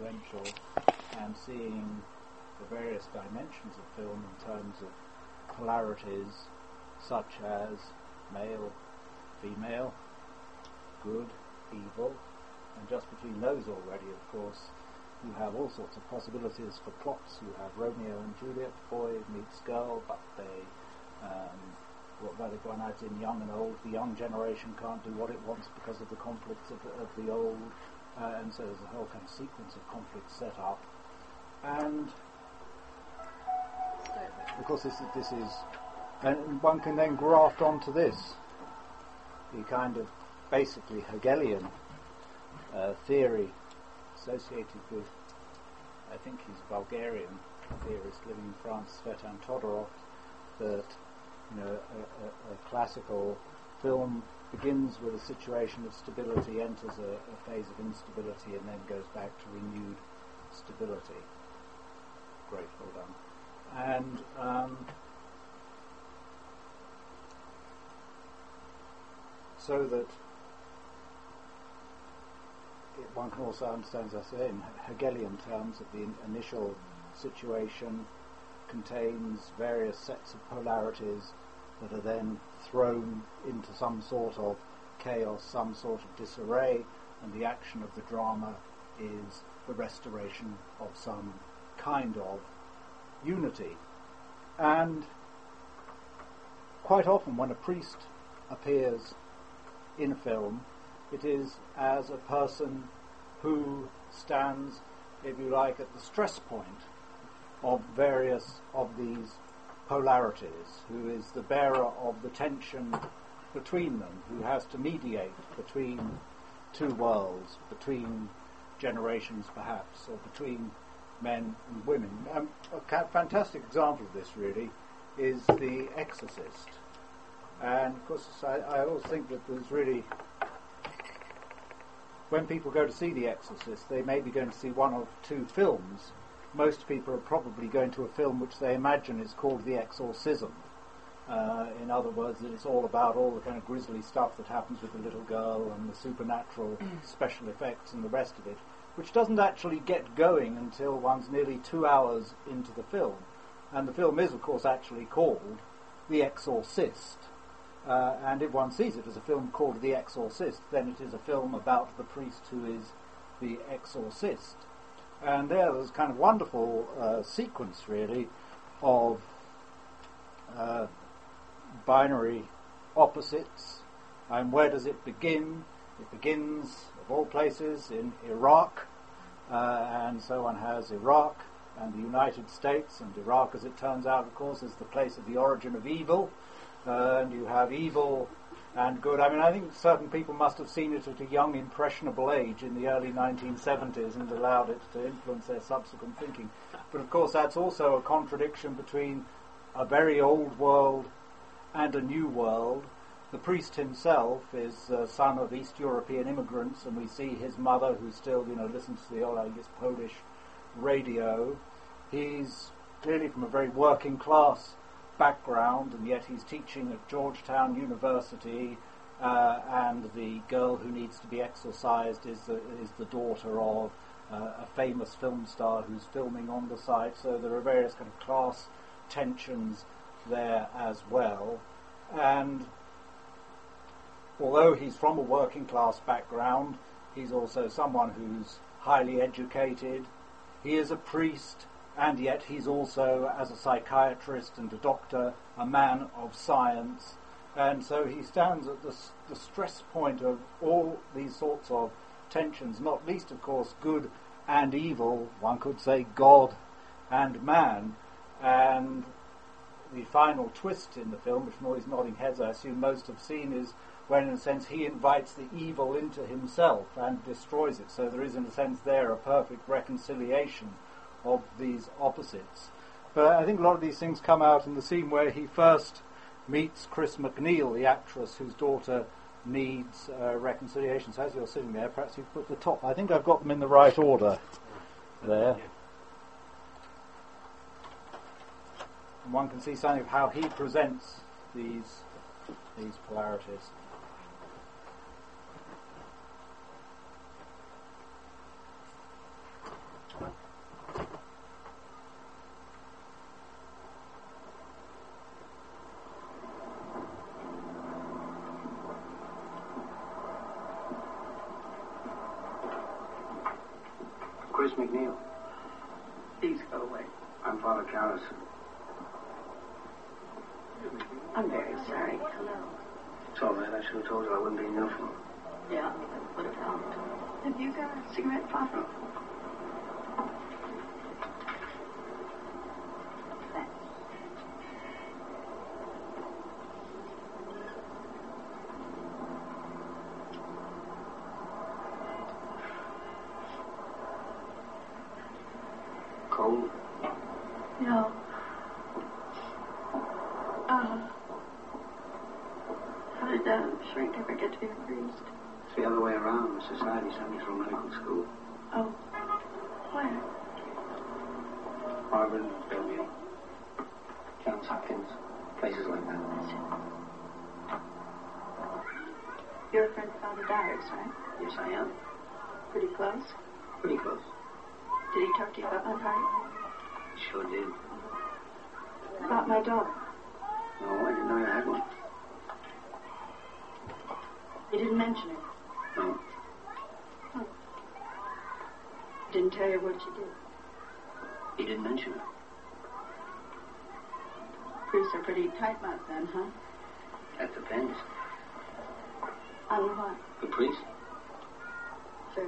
influential, and seeing the various dimensions of film in terms of polarities such as male, female, good, evil, and just between those already, of course, you have all sorts of possibilities for plots. You have Romeo and Juliet, boy meets girl, but if one adds in young and old, the young generation can't do what it wants because of the conflicts of the old, and so there's a whole kind of sequence of conflicts set up. And of course this is, and one can then graft onto this the kind of basically Hegelian theory associated with, I think he's a Bulgarian theorist living in France, Svetan Todorov, that a classical film begins with a situation of stability, enters a phase of instability, and then goes back to renewed stability. Great, well done. And so that one can also understand, as I say, in Hegelian terms, that the initial situation contains various sets of polarities that are then thrown into some sort of chaos, some sort of disarray, and the action of the drama is the restoration of some kind of unity. And quite often when a priest appears in a film, it is as a person who stands, if you like, at the stress point of various of these polarities, who is the bearer of the tension between them, who has to mediate between two worlds, between generations perhaps, or between men and women. A fantastic example of this really is The Exorcist. And of course I always think that there's really, when people go to see The Exorcist, they may be going to see one of two films. Most people are probably going to a film which they imagine is called The Exorcism. In other words, that it's all about all the kind of grisly stuff that happens with the little girl and the supernatural special effects and the rest of it, which doesn't actually get going until one's nearly 2 hours into the film. And the film is, of course, actually called The Exorcist. And if one sees it as a film called The Exorcist, then it is a film about the priest who is the exorcist. And there's kind of wonderful sequence, really, of binary opposites. And where does it begin? It begins, of all places, in Iraq. And so one has Iraq and the United States. And Iraq, as it turns out, of course, is the place of the origin of evil. And you have evil and good. I mean, I think certain people must have seen it at a young, impressionable age in the early 1970s and allowed it to influence their subsequent thinking. But of course, that's also a contradiction between a very old world and a new world. The priest himself is the son of East European immigrants, and we see his mother, who still, listens to the old, I guess, Polish radio. He's clearly from a very working class background, and yet he's teaching at Georgetown University, and the girl who needs to be exorcised is the daughter of a famous film star who's filming on the site. So there are various kind of class tensions there as well. And although he's from a working class background, he's also someone who's highly educated. He is a priest, and yet he's also, as a psychiatrist and a doctor, a man of science. And so he stands at the stress point of all these sorts of tensions, not least, of course, good and evil, one could say God and man. And the final twist in the film, which from all these nodding heads I assume most have seen, is when, in a sense, he invites the evil into himself and destroys it. So there is, in a sense, there a perfect reconciliation of these opposites. But I think a lot of these things come out in the scene where he first meets Chris MacNeil, the actress whose daughter needs reconciliation. So as you're sitting there, perhaps you put the top. I think I've got them in the right order there. And one can see something of how he presents these polarities. Bruce McNeil. Please go away. I'm Father Callis. I'm very sorry. Hello. It's all right. I should have told you I wouldn't be in uniform. Yeah, that would have helped. Have you got a cigarette, Father? Thanks. Cold? No. How did Shrink ever get to be a priest? It's the other way around. The society sent me through medical school. Oh. Where? Harvard, Bellevue, Johns Hopkins, places like that. You're a friend of Father Dyer's, right? Yes, I am. Pretty close. Pretty close. Did he talk to you about my heart? Sure did. About my daughter? No, I didn't know you had one. He didn't mention it? No. Oh. Didn't tell you what you did? He didn't mention it. Priests are pretty tight-mouthed then, huh? That depends. On what? The priest? Sure.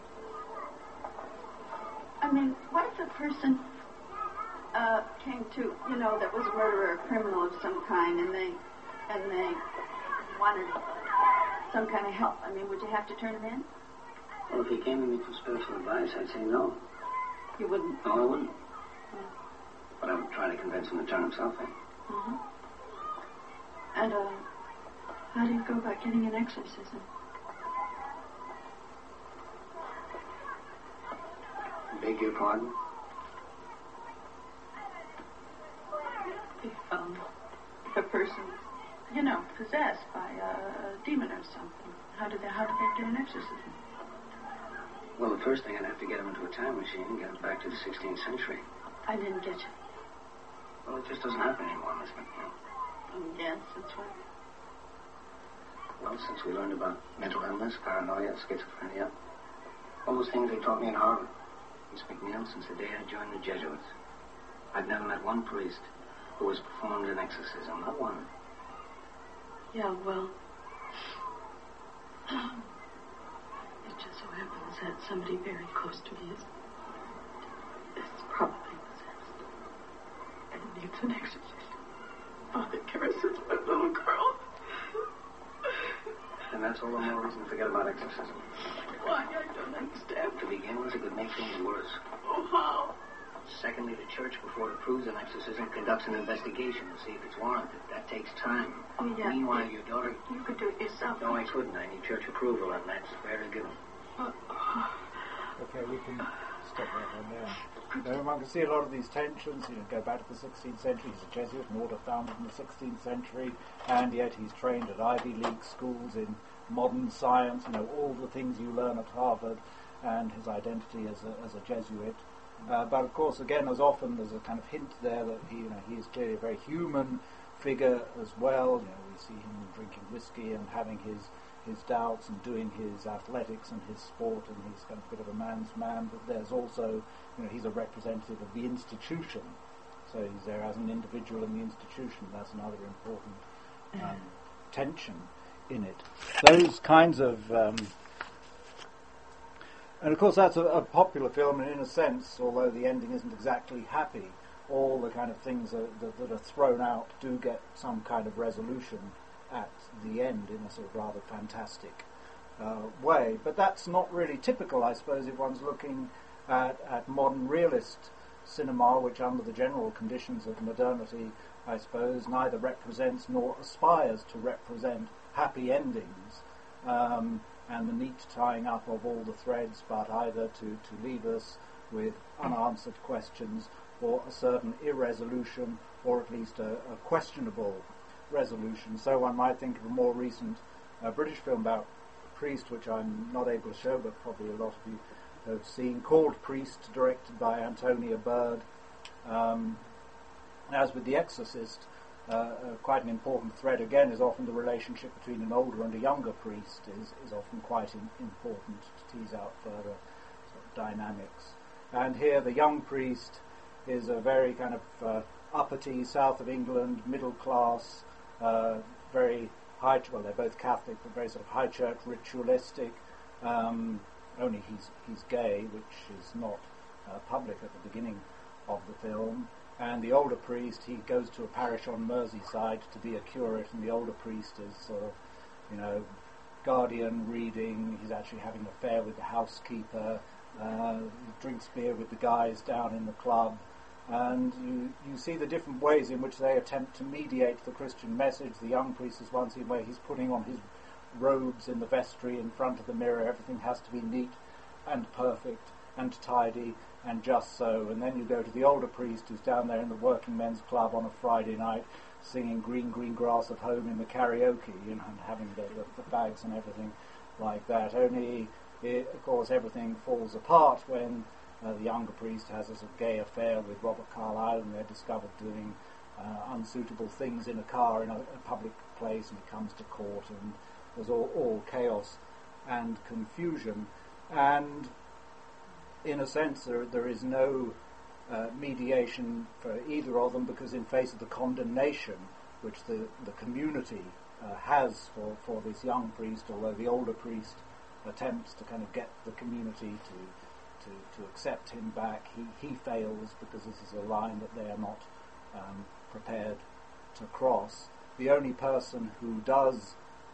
I mean, what if a person came to, that was a murderer, a criminal of some kind, and they wanted some kind of help? I mean, would you have to turn him in? Well, if he came to me for spiritual advice, I'd say no. You wouldn't? No, I wouldn't. But I would try to convince him to turn himself in. Uh-huh. And, how do you go about getting an exorcism? Beg your pardon? If a person, possessed by a demon or something, how do they get an exorcism? Well, the first thing, I'd have to get him into a time machine and get him back to the 16th century. I didn't get you. Well, it just doesn't happen anymore, Miss McNeil. Yes, that's right. Well, since we learned about mental illness, paranoia, schizophrenia, all those things they taught me at Harvard, Miss McNeil, since the day I joined the Jesuits, I've never met one priest who has performed an exorcism, not one. Yeah, well, it just so happens that somebody very close to me is probably possessed and needs an exorcism. Father Karras is my little girl. And that's all the more reason to forget about exorcism. Why? I don't understand. To begin with, it could make things worse. Oh, how? Secondly, the church, before it approves an exorcism, conducts an investigation to see if it's warranted. That takes time. Oh, yeah. Meanwhile, your daughter... You could do it yourself. No, I couldn't. I need church approval, and that's rarely given. Okay, we can stop that one there. Now, one can see a lot of these tensions, go back to the 16th century. He's a Jesuit, an order founded in the 16th century, and yet he's trained at Ivy League schools in modern science, all the things you learn at Harvard, and his identity as a Jesuit. But of course, again, as often, there's a kind of hint there that he is clearly a very human figure as well. We see him drinking whiskey and having his doubts and doing his athletics and his sport, and he's kind of a bit of a man's man. But there's also, he's a representative of the institution. So he's there as an individual in the institution. That's another important tension in it. Those kinds of... and of course that's a popular film, and in a sense, although the ending isn't exactly happy, all the kind of things that are thrown out do get some kind of resolution at the end in a sort of rather fantastic way. But that's not really typical, I suppose, if one's looking at modern realist cinema, which under the general conditions of modernity, I suppose, neither represents nor aspires to represent happy endings. And the neat tying up of all the threads, but either to leave us with unanswered questions or a certain irresolution, or at least a questionable resolution. So one might think of a more recent British film about Priest, which I'm not able to show, but probably a lot of you have seen, called Priest, directed by Antonia Bird. As with The Exorcist, quite an important thread again is often the relationship between an older and a younger priest is often quite important to tease out further sort of dynamics And here the young priest is a very kind of uppity, south of England, middle class, very high, well, they're both Catholic, but very sort of high church, ritualistic. Only he's gay, which is not public at the beginning of the film. And the older priest, he goes to a parish on Merseyside to be a curate, and the older priest is sort of, guardian reading. He's actually having an affair with the housekeeper. Drinks beer with the guys down in the club. And you see the different ways in which they attempt to mediate the Christian message. The young priest is one scene where he's putting on his robes in the vestry in front of the mirror. Everything has to be neat and perfect and tidy and just so. And then you go to the older priest who's down there in the working men's club on a Friday night singing Green, Green Grass at Home in the karaoke, and having the fags and everything like that. Only, of course, everything falls apart when the younger priest has a sort of gay affair with Robert Carlyle, and they're discovered doing unsuitable things in a car in a public place, and it comes to court, and there's all chaos and confusion. And in a sense, there is no mediation for either of them, because in face of the condemnation which the community has for this young priest, although the older priest attempts to kind of get the community to accept him back, he fails, because this is a line that they are not prepared to cross. The only person who does,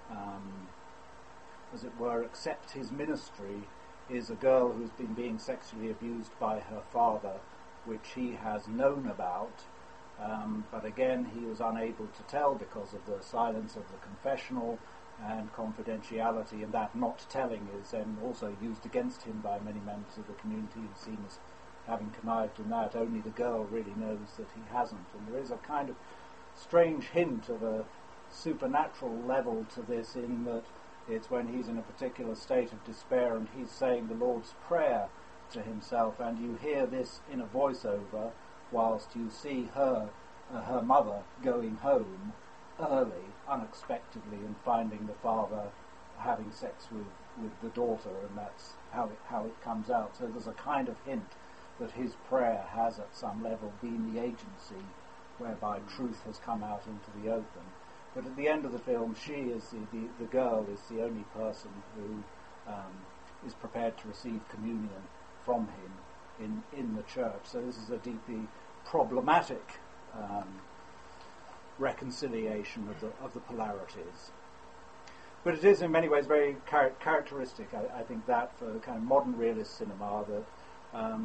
as it were, accept his ministry is a girl who's been being sexually abused by her father, which he has known about, but again he was unable to tell because of the silence of the confessional and confidentiality, and that not telling is then also used against him by many members of the community who seem as having connived in that. Only the girl really knows that he hasn't, and there is a kind of strange hint of a supernatural level to this, in that it's when he's in a particular state of despair and he's saying the Lord's Prayer to himself, and you hear this in a voiceover whilst you see her mother going home early, unexpectedly, and finding the father having sex with the daughter, and that's how it comes out. So there's a kind of hint that his prayer has at some level been the agency whereby truth has come out into the open. But at the end of the film, she is the girl is the only person who is prepared to receive communion from him in the church. So this is a deeply problematic reconciliation of the polarities. But it is in many ways very characteristic, I think, that for kind of modern realist cinema, that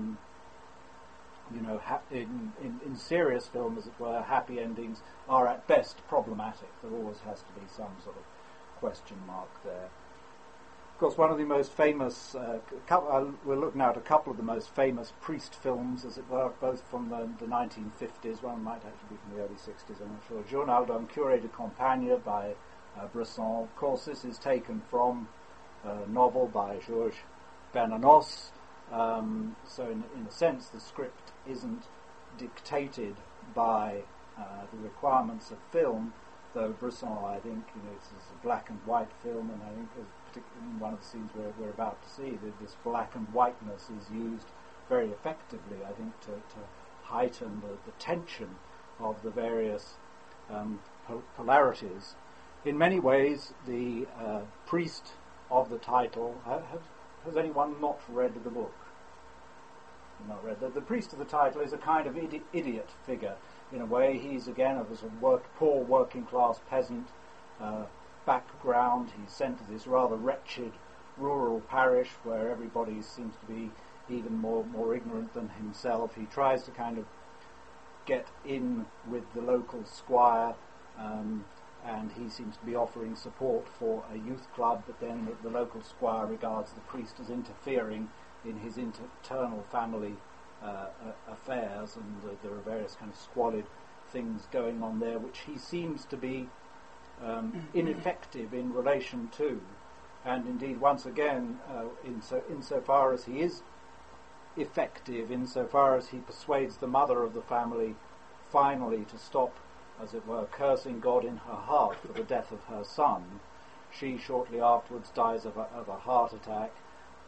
in serious film, as it were, happy endings are at best problematic. There always has to be some sort of question mark there. Of course, one of the most famous, we're looking at a couple of the most famous priest films, as it were, both from the 1950s, one might actually be from the early 60s, I'm not sure. Journal d'un curé de campagne by Bresson. Of course, this is taken from a novel by Georges Bernanos. So in a sense, the script isn't dictated by the requirements of film, though Bresson, I think, it's a black and white film, and I think particularly in one of the scenes we're about to see, that this black and whiteness is used very effectively, I think, to heighten the tension of the various polarities. In many ways, the priest of the title, has anyone not read the book? Not read. The priest of the title is a kind of idiot figure. In a way, he's again of a sort of poor working class peasant background. He's sent to this rather wretched rural parish where everybody seems to be even more ignorant than himself. He tries to kind of get in with the local squire, and he seems to be offering support for a youth club, but then the local squire regards the priest as interfering in his internal family affairs, and there are various kind of squalid things going on there, which he seems to be ineffective in relation to. And indeed, once again, insofar as he is effective, insofar as he persuades the mother of the family finally to stop, as it were, cursing God in her heart for the death of her son, she shortly afterwards dies of a heart attack,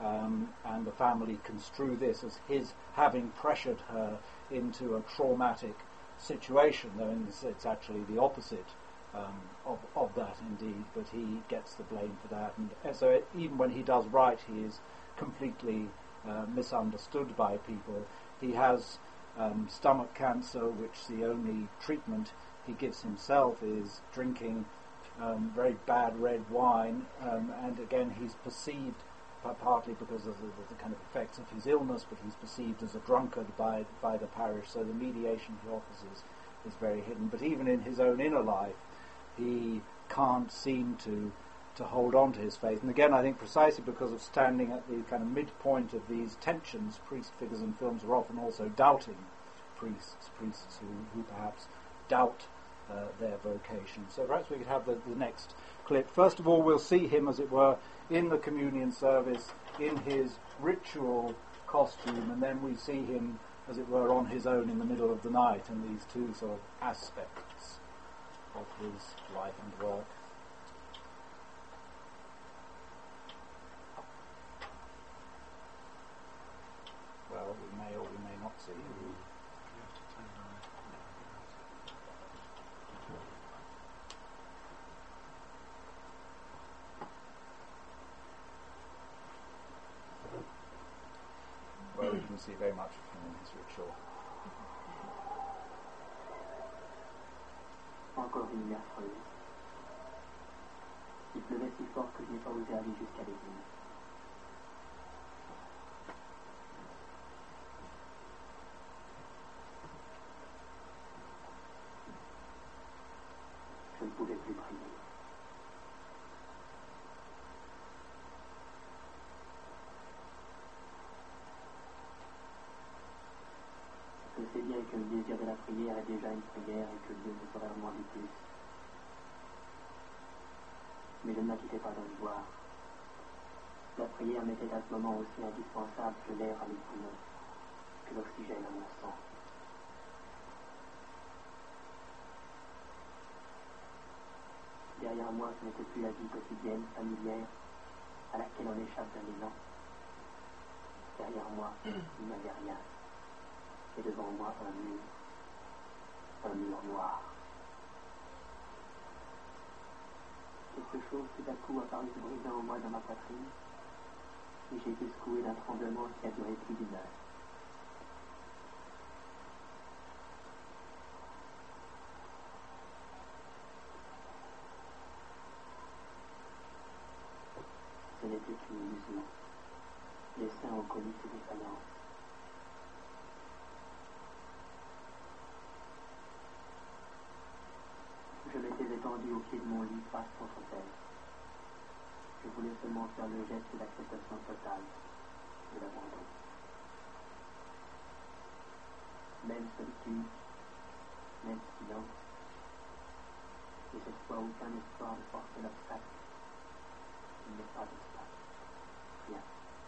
and the family construe this as his having pressured her into a traumatic situation, though it's actually the opposite of that indeed, but he gets the blame for that. And so even when he does right, he is completely misunderstood by people. He has stomach cancer, which the only treatment he gives himself is drinking very bad red wine, and again he's perceived, partly because of the kind of effects of his illness, but he's perceived as a drunkard by the parish, so the mediation he offers is very hidden. But even in his own inner life, he can't seem to hold on to his faith. And again, I think precisely because of standing at the kind of midpoint of these tensions, priest figures in films are often also doubting priests who perhaps doubt their vocation. So perhaps we could have the next clip. First of all, we'll see him, as it were, in the communion service, in his ritual costume, and then we see him, as it were, on his own in the middle of the night, and these two sort of aspects of his life and work. Well, we may or we may not see him. Well, you can see very much of him in his ritual. Encore une mer creuse. Il pleuvait si fort que je n'ai pas osé aller jusqu'à l'église. Je ne pouvais plus prier. Je sais bien que le désir de la prière est déjà une prière et que Dieu ne saurait en demander plus. Mais je ne m'inquiétais pas d'en voir. La prière m'était à ce moment aussi indispensable que l'air à mes poumons, que l'oxygène à mon sang. Derrière moi, ce n'était plus la vie quotidienne, familière, à laquelle on échappe d'un élan. Derrière moi, il n'y avait rien. Et devant moi, un mur noir. Quelque chose tout à coup apparut se brisant en moi dans ma poitrine, et j'ai été secoué d'un tremblement qui a duré plus d'une heure. Ce n'était qu'une illusion. Les saints ont connu ses défaillances. Je m'étais étendu au pied de mon lit face contre terre. Je voulais seulement faire le geste d'acceptation totale de l'abandon. Même solitude, même silence, et cette fois aucun espoir de forcer l'obstacle. Il n'y a pas d'obstacle. Rien.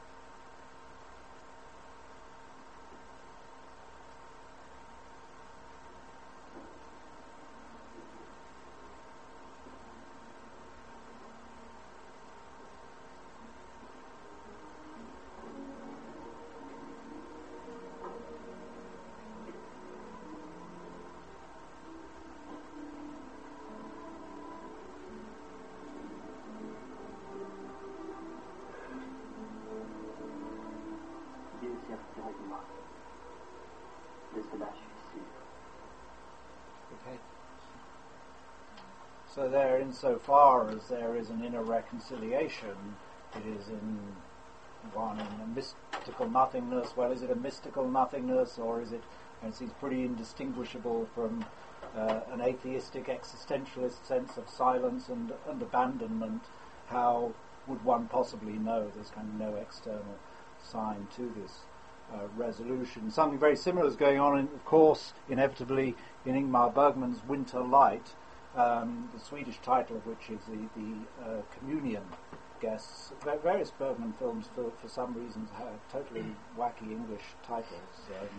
Okay. So there, insofar as there is an inner reconciliation, it is in a mystical nothingness. Well, is it a mystical nothingness, or is it, and it seems pretty indistinguishable from an atheistic existentialist sense of silence and abandonment? How would one possibly know? There's kind of no external sign to this resolution. Something very similar is going on, of course, inevitably in Ingmar Bergman's Winter Light, the Swedish title of which is the Communion Guests. Various Bergman films, for some reasons, have totally wacky English titles.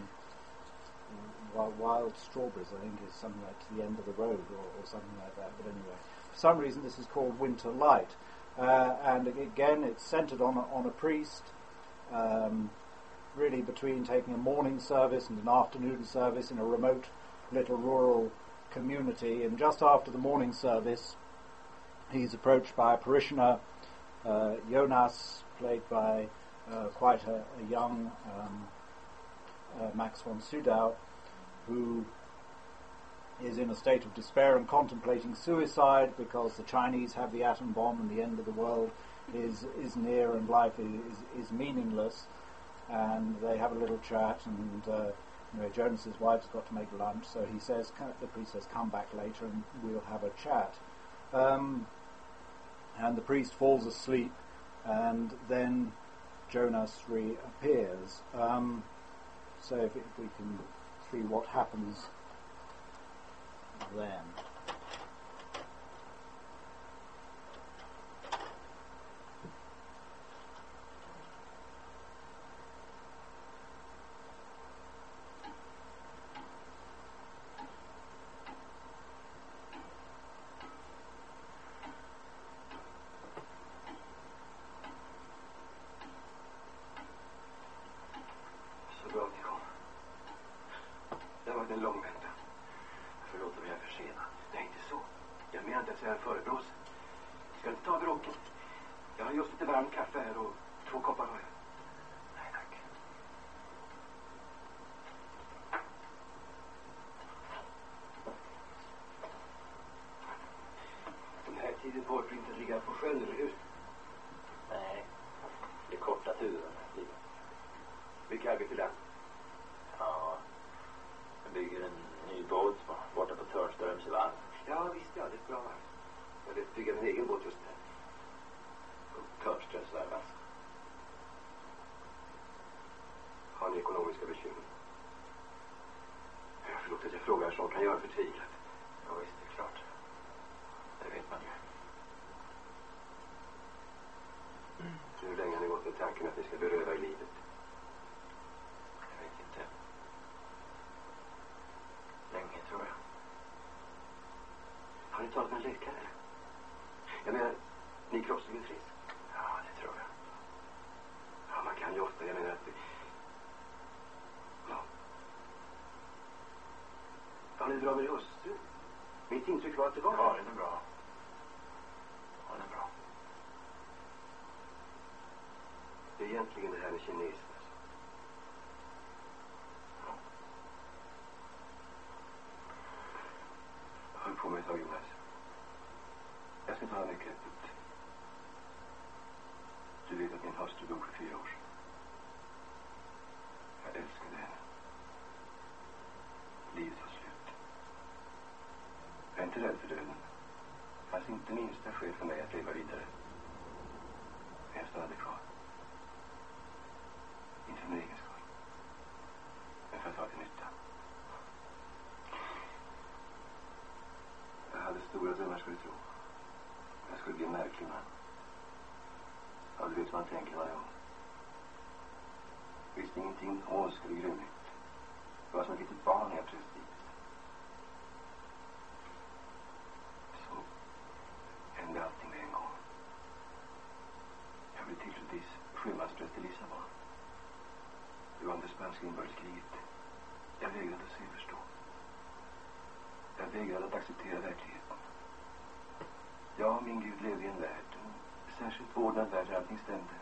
Wild Strawberries, I think, is something like To the End of the Road or something like that. But anyway, for some reason this is called Winter Light. And again, it's centered on a priest really between taking a morning service and an afternoon service in a remote little rural community. And just after the morning service, he's approached by a parishioner, Jonas, played by quite a young Max von Sydow, who is in a state of despair and contemplating suicide because the Chinese have the atom bomb and the end of the world is near and life is meaningless. And they have a little chat, and Jonas's wife's got to make lunch, so he says, the priest says, come back later and we'll have a chat. And the priest falls asleep, and then Jonas reappears. So if we can see what happens then. En lång väntan. Förlåt om jag är försenad. Nej, inte så. Jag menar inte att säga föreblås. Ska inte ta bråken? Jag har just lite varmt kaffe här och 2 koppar har jag. Nej, tack. Den här tiden får inte ligga på sjön, eller hur? Nej, det är korta turer. Vilka arbete land? Ja, jag bygger en ny båt borta på Törnströms i varv. Ja, visst, ja, det är bra varv. Jag vill bygga min egen båt just där. På Törnströms varv alltså. Har ni ekonomiska bekymmer? Förlåt att jag frågar, så kan jag förtvivlat. Ja, visst, det är klart. Det vet man ju. Hur länge har ni gått med tanken att ni ska beröva i livet? Jag vet inte. Länge, tror jag. Har ni talat med en läkare? Jag menar, ni är kroppsligen frisk. Ja, det tror jag. Ja, man kan ju ofta, jag menar att... Ja. Har ni bra med hustru? Mitt intryck var att det var... Ja, den är bra. Ja, den är bra. Det är egentligen det här med kineserna. Ja. Jag höll på med ett tag, Jonas. Jag ska ta mycket öppet. Du vet att min hustru dog för 4 år sedan. Jag älskade henne. Livet var slut. Jag är inte rädd för döden. Det fanns inte minsta skäl för mig att leva vidare. Men jag stannade kvar. Inte för min egen skull. Men för att vara till nytta. Jag hade stora drömmar, skulle du tro. Jag skulle bli en märklig man. Ja, du vet vad man tänker varje gång. Visste ingenting om vad skulle grymligt. Det var som ett litet barn jag tröst dit. Så hände allting med en gång. Jag blev tillfälligtvis sjömanspräst i Lissabon. Det var under spanska inbördeskriget. Jag vägrade att se och förstå. Jag vägrade att acceptera verkligheten. Jag och min Gud levde i en värld, en särskilt ordnad värld där allting stämde.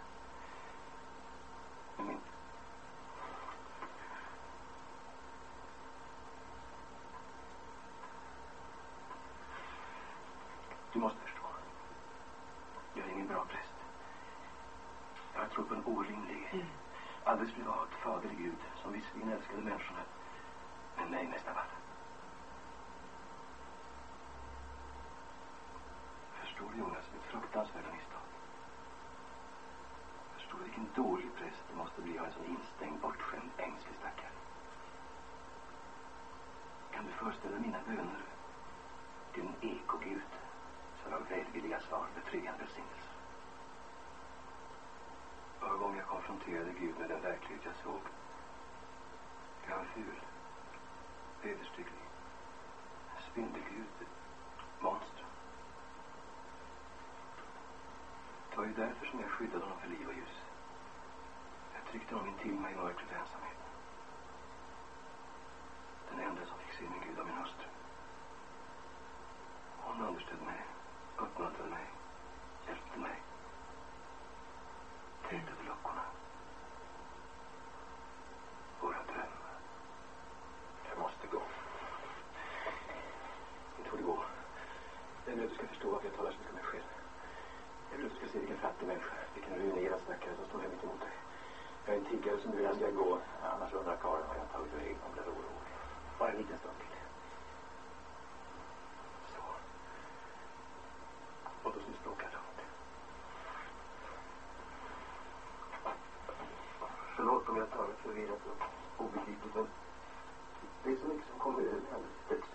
Men inte. Du måste förstå. Jag är ingen bra präst. Jag tror på en orimlig, alldeles privat fader Gud som visserligen älskade människorna, men mig mest av alla. Förstår du, Jonas, mitt fruktansvärda misstag? Förstår du vilken dålig präst det måste bli av en sån instängd, bortskämd, ängslig stackare? Kan du föreställa mina böner till en ekogud som av välvilliga svar betryggande välsignelser? Varje gång jag konfronterade Gud med den verklighet jag såg, jag var ful, vederstygglig, spindelgud, monster. Det var ju därför som jag skyddade honom för liv och ljus. tryckte de in till mig i mörkret ensamheten. Den enda som fick se min Gud av min hustru. Hon understödde mig, uppmuntrade mig, hjälpte mig. Täckte över luckorna. Våra drömmar. Jag måste gå. Inte får det gå. Jag vill att du ska förstå varför jag talar så mycket om mig själv. Jag vill att du ska se vilken fattig människa, vilken ruinerad stackare som står här mitt emot dig. Jag är en tiggare som du vill att jag ska gå. Annars undrar Karin vad jag har tagit vägen om det är orolig. Bara en liten stund till. Så. Låt oss nu språka lugnt. Förlåt om jag talat förvirrat och obegripligt, men det är så mycket som kommer över alldeles plötsligt.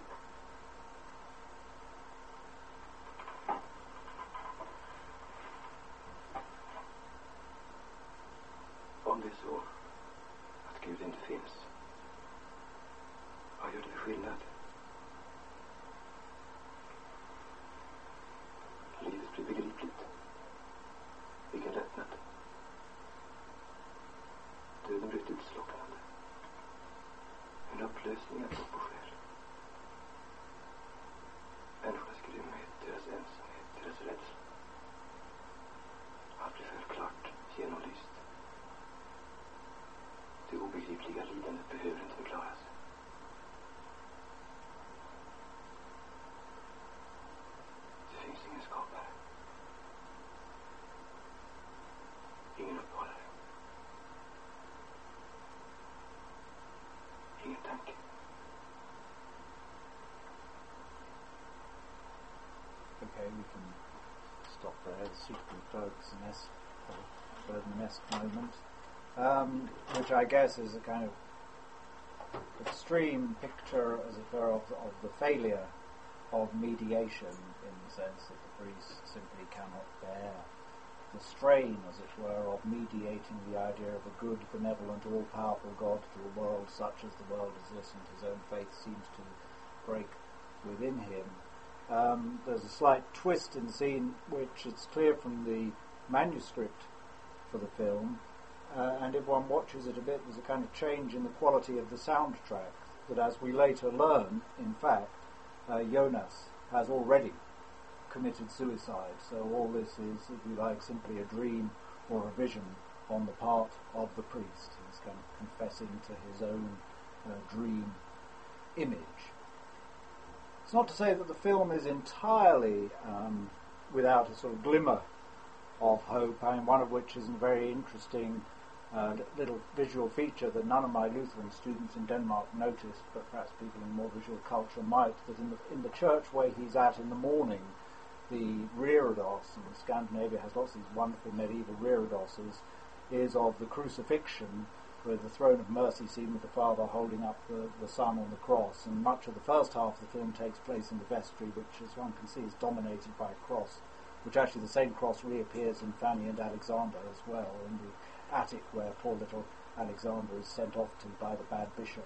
Om det är så att Gud inte finns, vad gör det för skillnad? Livet blir begripligt. Vilken lättnad. Döden blir ett utslocknande. En upplösning av kropp och själ. Människornas grymhet, deras ensamhet, deras rädsla. Allt blir självklart genomlyst. Det obegripliga lidandet behöver inte förklaras. Det finns ingen skapare. Ingen uppehållare. Ingen tanke. Okay, we can stop there. The super Bergman-esque moment. Which I guess is a kind of extreme picture, as it were, of the failure of mediation, in the sense that the priest simply cannot bear the strain, as it were, of mediating the idea of a good, benevolent, all-powerful God to a world such as the world is this, and his own faith seems to break within him. There's a slight twist in the scene, which it's clear from the manuscript for the film, and if one watches it a bit, there's a kind of change in the quality of the soundtrack, that as we later learn, in fact, Jonas has already committed suicide. So all this is, if you like, simply a dream or a vision on the part of the priest. He's kind of confessing to his own dream image. It's not to say that the film is entirely without a sort of glimmer of hope, and one of which is a very interesting little visual feature that none of my Lutheran students in Denmark noticed, but perhaps people in more visual culture might, that in the church where he's at in the morning, the reredos, and Scandinavia has lots of these wonderful medieval reredoses, is of the crucifixion, with the throne of mercy scene with the Father holding up the Son on the cross, and much of the first half of the film takes place in the vestry, which, as one can see, is dominated by a cross, which actually the same cross reappears in Fanny and Alexander as well, in the attic where poor little Alexander is sent off to by the bad bishop.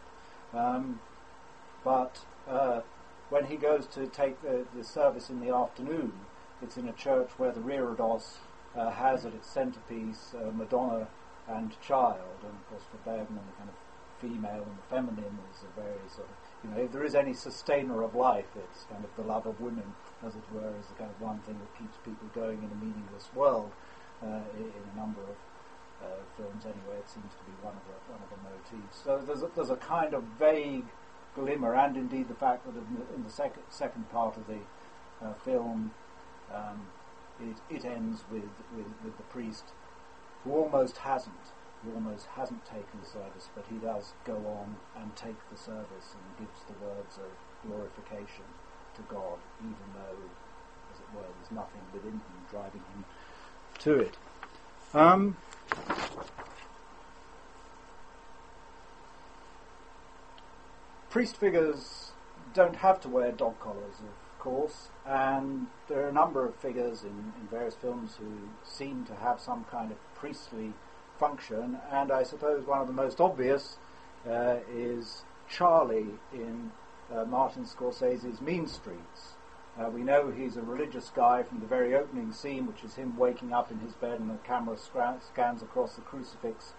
But when he goes to take the service in the afternoon, it's in a church where the reredos has at its centrepiece Madonna and child, and of course for Bergman the kind of female and the feminine is a very sort of, if there is any sustainer of life, it's kind of the love of women, as it were, is the kind of one thing that keeps people going in a meaningless world. In a number of films, anyway, it seems to be one of the motifs. So there's a kind of vague glimmer, and indeed the fact that in the second part of the film, it ends with the priest who almost hasn't taken the service, but he does go on and take the service and gives the words of glorification to God, even though, as it were, there's nothing within him driving him to it. Priest figures don't have to wear dog collars, of course, and there are a number of figures in various films who seem to have some kind of priestly function, and I suppose one of the most obvious is Charlie in Martin Scorsese's Mean Streets. We know he's a religious guy from the very opening scene, which is him waking up in his bed and the camera scans across the crucifix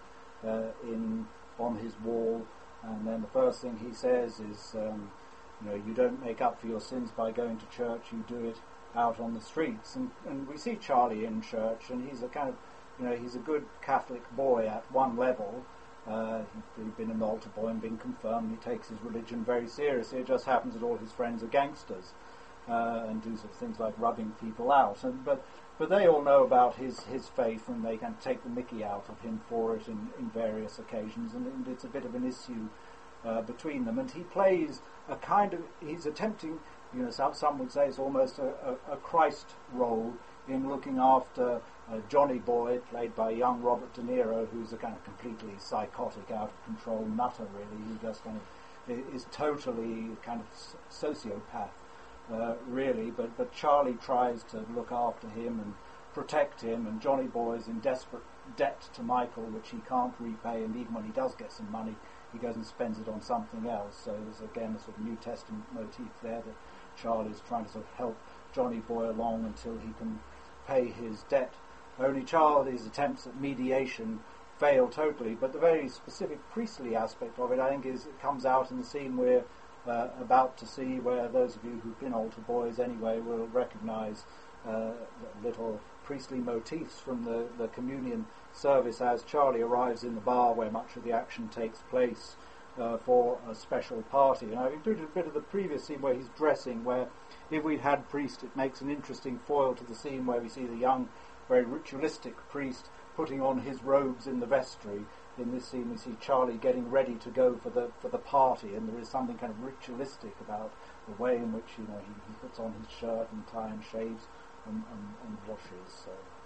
on his wall, and then the first thing he says is, you don't make up for your sins by going to church, you do it out on the streets. And we see Charlie in church, and he's a kind of, he's a good Catholic boy at one level. He's been an altar boy and been confirmed. He takes his religion very seriously. It just happens that all his friends are gangsters and do sort of things like rubbing people out. But they all know about his faith, and they can take the mickey out of him for it in various occasions, and it's a bit of an issue between them. And he plays a kind of, he's attempting, some would say it's almost a Christ role in looking after Johnny Boy, played by young Robert De Niro, who's a kind of completely psychotic, out of control nutter, really, who just kind of is totally kind of sociopath. Really, but Charlie tries to look after him and protect him, and Johnny Boy is in desperate debt to Michael, which he can't repay, and even when he does get some money, he goes and spends it on something else. So there's again a sort of New Testament motif there that Charlie's trying to sort of help Johnny Boy along until he can pay his debt. Only Charlie's attempts at mediation fail totally, but the very specific priestly aspect of it, I think, it comes out in the scene we're about to see, where those of you who've been altar boys anyway will recognise little priestly motifs from the communion service as Charlie arrives in the bar where much of the action takes place for a special party. And I've included a bit of the previous scene where he's dressing, where if we'd had priest, it makes an interesting foil to the scene where we see the young, very ritualistic priest putting on his robes in the vestry. In this scene we see Charlie getting ready to go for the party, and there is something kind of ritualistic about the way in which he puts on his shirt and tie and shaves and washes. So.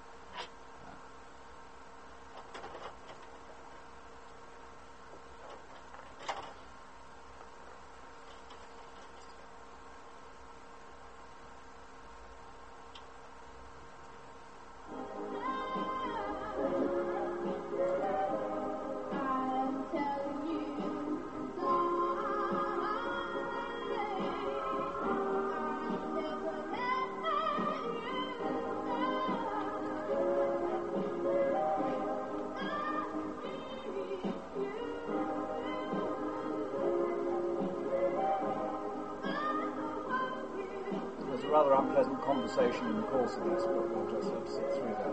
Rather unpleasant conversation in the course of this, but we'll just have to sit through that.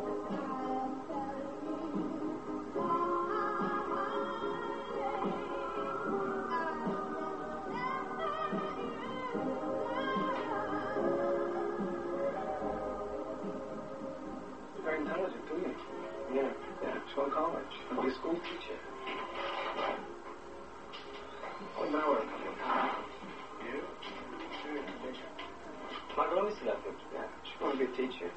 You're very intelligent, do you? Yeah. Go to college. I'll be a school teacher. Oh, now we're coming. You? Sure, teacher. Michael, let me see that picture. Yeah, she want to be a teacher.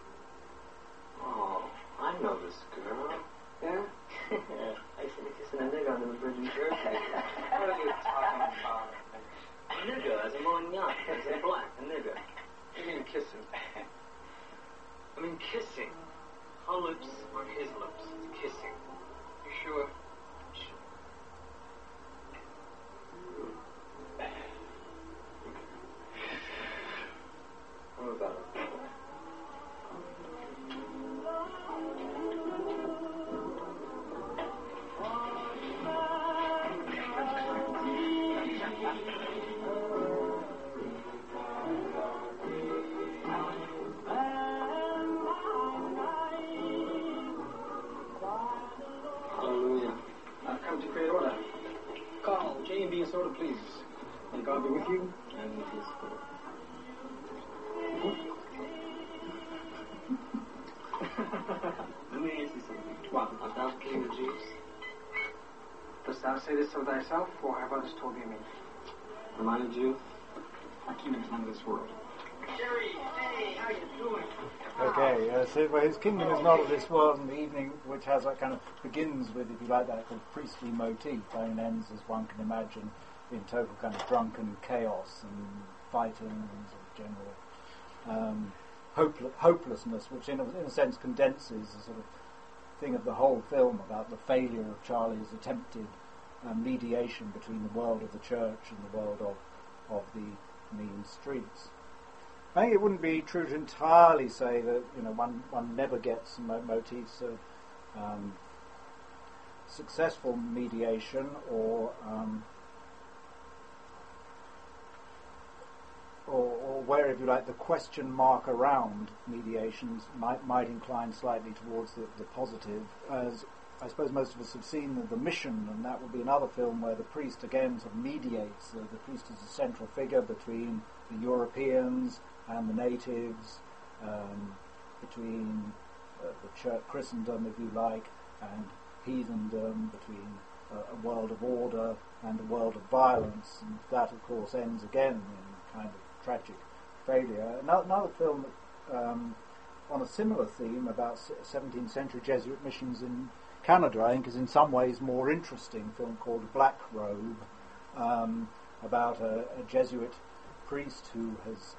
Oh, I know this girl. Yeah? I used to be kissing a nigger on the Virgin Jersey. What are you talking about? A nigger, as a Mignon, as in black, a nigger. You mean kissing? I mean kissing. Her lips on his lips. It's kissing. You sure? Sure. What about it? Hallelujah. I've come to create order. Carl, J&B and soda, please. And God be with you and with his spirit. Let me ask you something. What? Art thou king of the Jews? Dost thou say this of thyself, or have others told thee me? Am I a Jew? My kingdom is not of this world. Jerry, hey, how you doing? Okay, so his kingdom is not of this world, and the evening, which has that kind of begins with, if you like, that kind of priestly motif, and ends, as one can imagine, in total kind of drunken chaos and fighting and sort of general hopelessness, which in a sense condenses the sort of thing of the whole film about the failure of Charlie's attempted mediation between the world of the church and the world of the mean streets. I think it wouldn't be true to entirely say that one never gets motifs of successful mediation or where, if you like, the question mark around mediations might incline slightly towards the positive, as I suppose most of us have seen The Mission, and that will be another film where the priest again sort of mediates. The priest is a central figure between the Europeans and the natives, between the church, Christendom, if you like, and heathendom, between a world of order and a world of violence, and that, of course, ends again in kind of tragic failure. Another film on a similar theme about 17th century Jesuit missions in Canada, I think, is in some ways more interesting, a film called Black Robe, about a Jesuit priest who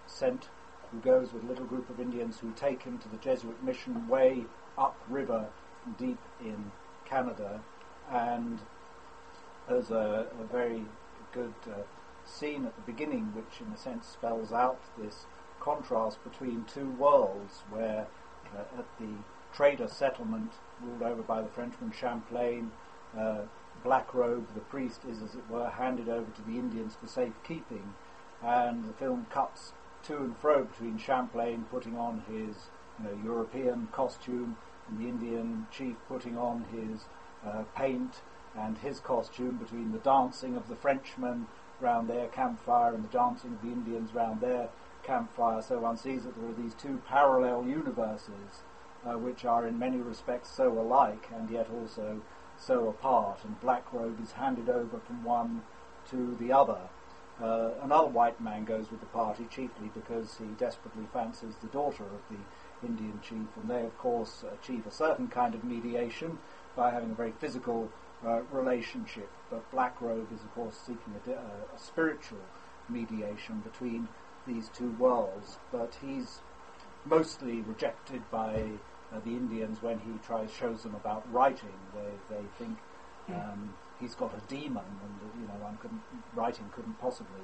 goes with a little group of Indians who take him to the Jesuit mission way upriver, deep in Canada, and there's a very good scene at the beginning which in a sense spells out this contrast between two worlds, where at the trader settlement ruled over by the Frenchman Champlain, Black Robe, the priest, is, as it were, handed over to the Indians for safekeeping, and the film cuts to and fro between Champlain putting on his European costume and the Indian chief putting on his paint and his costume, between the dancing of the Frenchmen round their campfire and the dancing of the Indians round their campfire. So one sees that there are these two parallel universes which are in many respects so alike and yet also so apart, and Black Robe is handed over from one to the other. Another white man goes with the party, chiefly because he desperately fancies the daughter of the Indian chief, and they of course achieve a certain kind of mediation by having a very physical relationship, but Black Robe is of course seeking a spiritual mediation between these two worlds, but he's mostly rejected by the Indians when he shows them about writing. They think he's got a demon, and writing couldn't possibly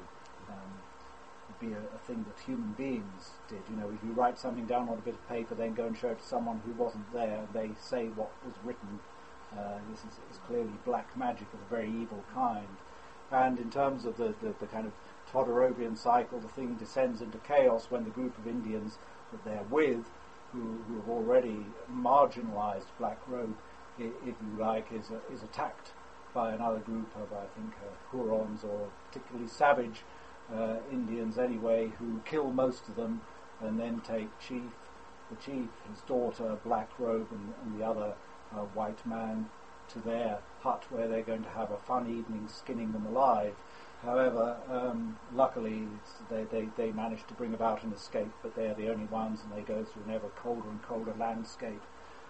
be a thing that human beings did. If you write something down on a bit of paper, then go and show it to someone who wasn't there, they say what was written. This is clearly black magic of a very evil kind. And in terms of the kind of Todorovian cycle, the thing descends into chaos when the group of Indians that they're with, who have already marginalized Black Robe, if you like, is attacked by another group of, I think, Hurons, or particularly savage Indians anyway, who kill most of them and then take the chief, his daughter, Black Robe, and the other white man to their hut, where they're going to have a fun evening skinning them alive. However, luckily they manage to bring about an escape, but they're the only ones, and they go through an ever colder and colder landscape.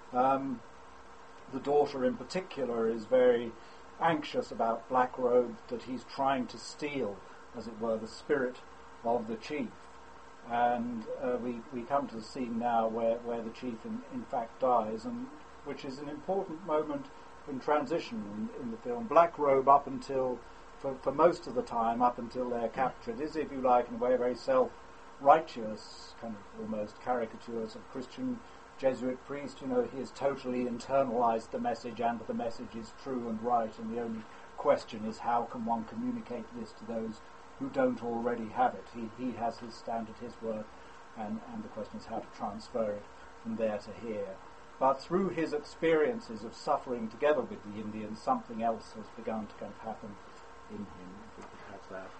The daughter in particular is very anxious about Black Robe, that he's trying to steal, as it were, the spirit of the chief. And we come to the scene now where the chief in fact dies, and which is an important moment in transition in the film. Black Robe, up until for most of the time, up until they're captured, is, if you like, in a way, very self-righteous, kind of almost caricatures of Christian Jesuit priest. He has totally internalized the message, and the message is true and right, and the only question is how can one communicate this to those who don't already have it. He has his standard, his word, and the question is how to transfer it from there to here. But through his experiences of suffering together with the Indians, something else has begun to kind of happen in him, if we could have that.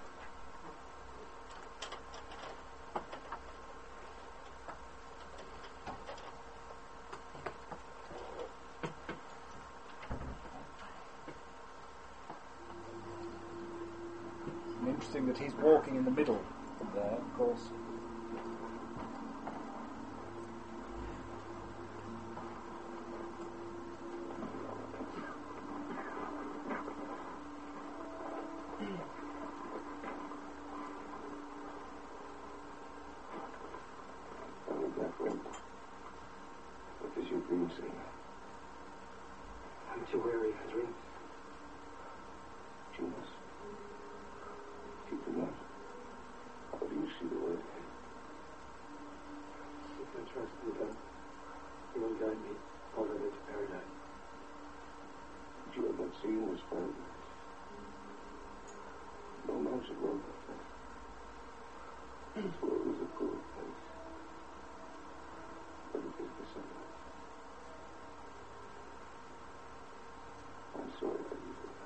And interesting that he's walking in the middle there, of course. What does your dream say? I'm too weary for dreams. You must. You cannot. How do you see the world? If I trust in God, He will guide me all the way to paradise. Did you paradise. No man should walk up there. This world is a cruel place. But it is the same. I'm sorry that you did that.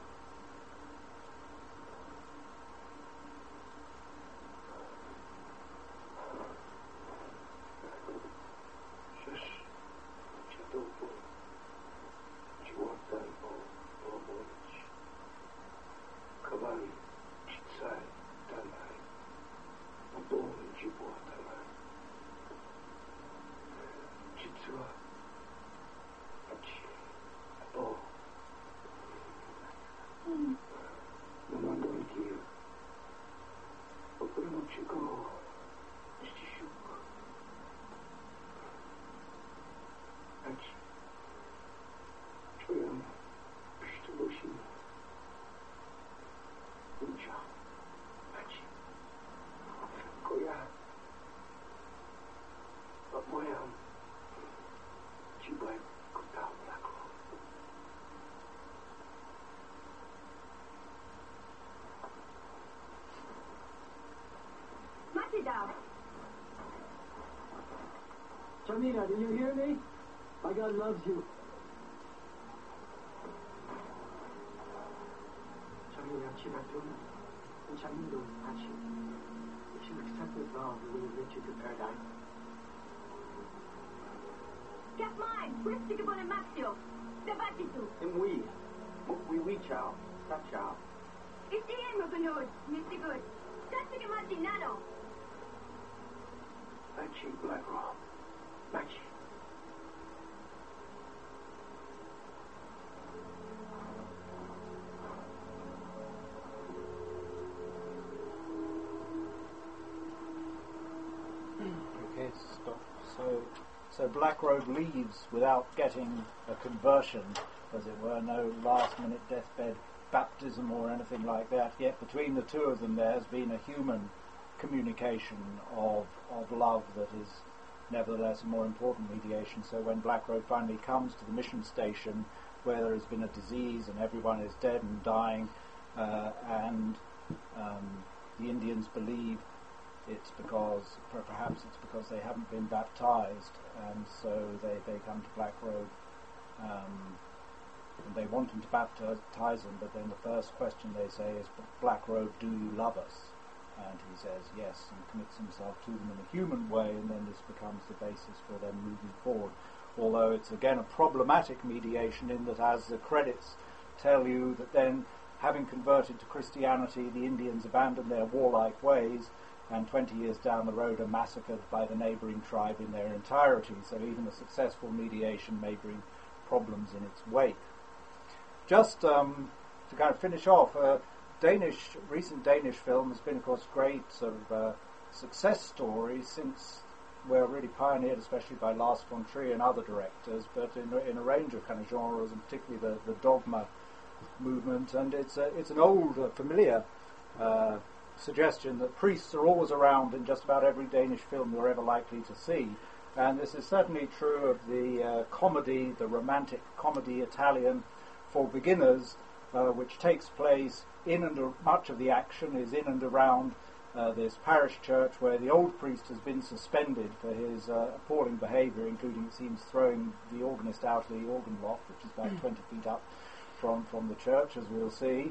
Jamila, do you hear me? My God loves you. Jamila, Chibatuna, and Chamindo, Hachi. If you accept this vow, we will lead you to paradise. Get mine! Questi che vuole Matteo! Levati tu! Imwi, mukwi ciao, ta ciao. Istiemo con noi, Mr. Good. Senti che Martinano! Machi, Black Rob. Machi. Okay, stop. So Blackrobe leaves without getting a conversion, as it were, no last-minute deathbed baptism or anything like that. Yet between the two of them there has been a human communication of love that is nevertheless a more important mediation. So when Blackrobe finally comes to the mission station where there has been a disease and everyone is dead and dying, and the Indians believe perhaps it's because they haven't been baptized, and so they come to Blackrobe and they want him to baptize them, but then the first question they say is, Blackrobe, do you love us? And he says yes, and commits himself to them in a human way, and then this becomes the basis for them moving forward. Although it's again a problematic mediation in that, as the credits tell you, that then, having converted to Christianity, the Indians abandon their warlike ways, and 20 years down the road are massacred by the neighbouring tribe in their entirety. So even a successful mediation may bring problems in its wake. Just to kind of finish off, recent Danish film has been, of course, great sort of success story, since we're really pioneered, especially by Lars von Trier and other directors, but in a range of kind of genres, and particularly the dogma movement. And it's an old, familiar suggestion that priests are always around in just about every Danish film you're ever likely to see. And this is certainly true of the comedy, the romantic comedy Italian for beginners, which takes place much of the action is in and around this parish church where the old priest has been suspended for his appalling behaviour, including, it seems, throwing the organist out of the organ loft, which is about 20 feet up from the church, as we'll see.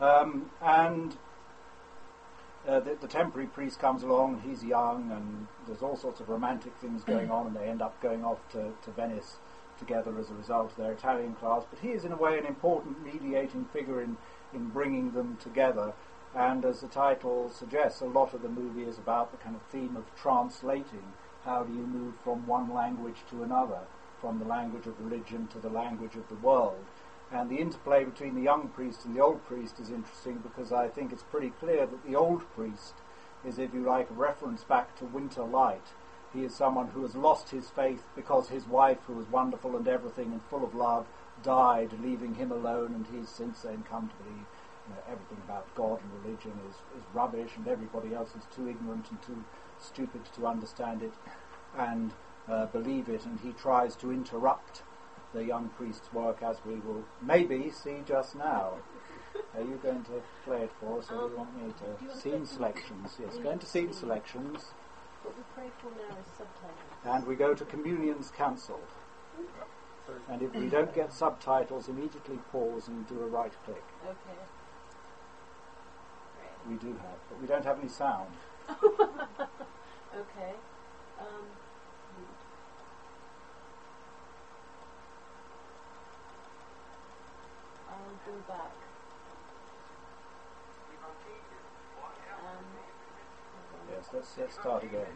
The temporary priest comes along, and he's young, and there's all sorts of romantic things going on, and they end up going off to Venice together as a result of their Italian class. But he is, in a way, an important mediating figure in bringing them together. And as the title suggests, a lot of the movie is about the kind of theme of translating. How do you move from one language to another, from the language of religion to the language of the world? And the interplay between the young priest and the old priest is interesting, because I think it's pretty clear that the old priest is, if you like, a reference back to Winter Light. He is someone who has lost his faith because his wife, who was wonderful and everything and full of love, died, leaving him alone, and he's since then come to believe everything about God and religion is rubbish, and everybody else is too ignorant and too stupid to understand it and believe it, and he tries to interrupt the young priest's work, as we will maybe see just now. Are you going to play it for us, or do you want me to? Scene selections, yes, going to scene selections. What we pray for now is subtitles. And we go to communions cancelled. And if we don't get subtitles, immediately pause and do a right click. Okay. We do have, but we don't have any sound. Okay. I'll go back. Yes, let's start again.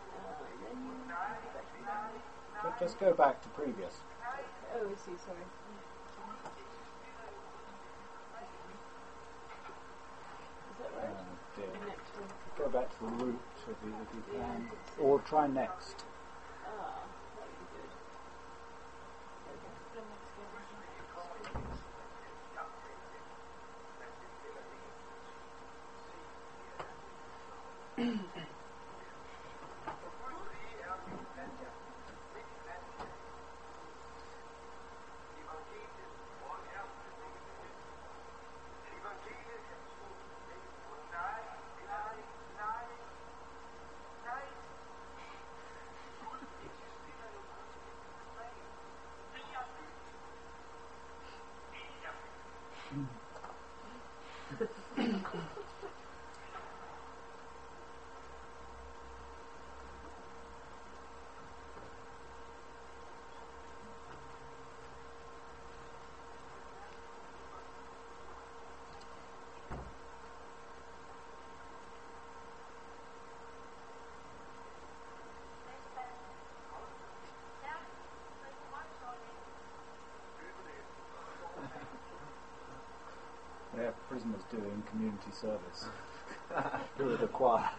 Menu. Just go back to previous. Oh, I see, sorry. Is that right? Dear. The next one. Go back to the root if you can, or try next. Ah, that would be good. They have prisoners doing community service. Who are the choir.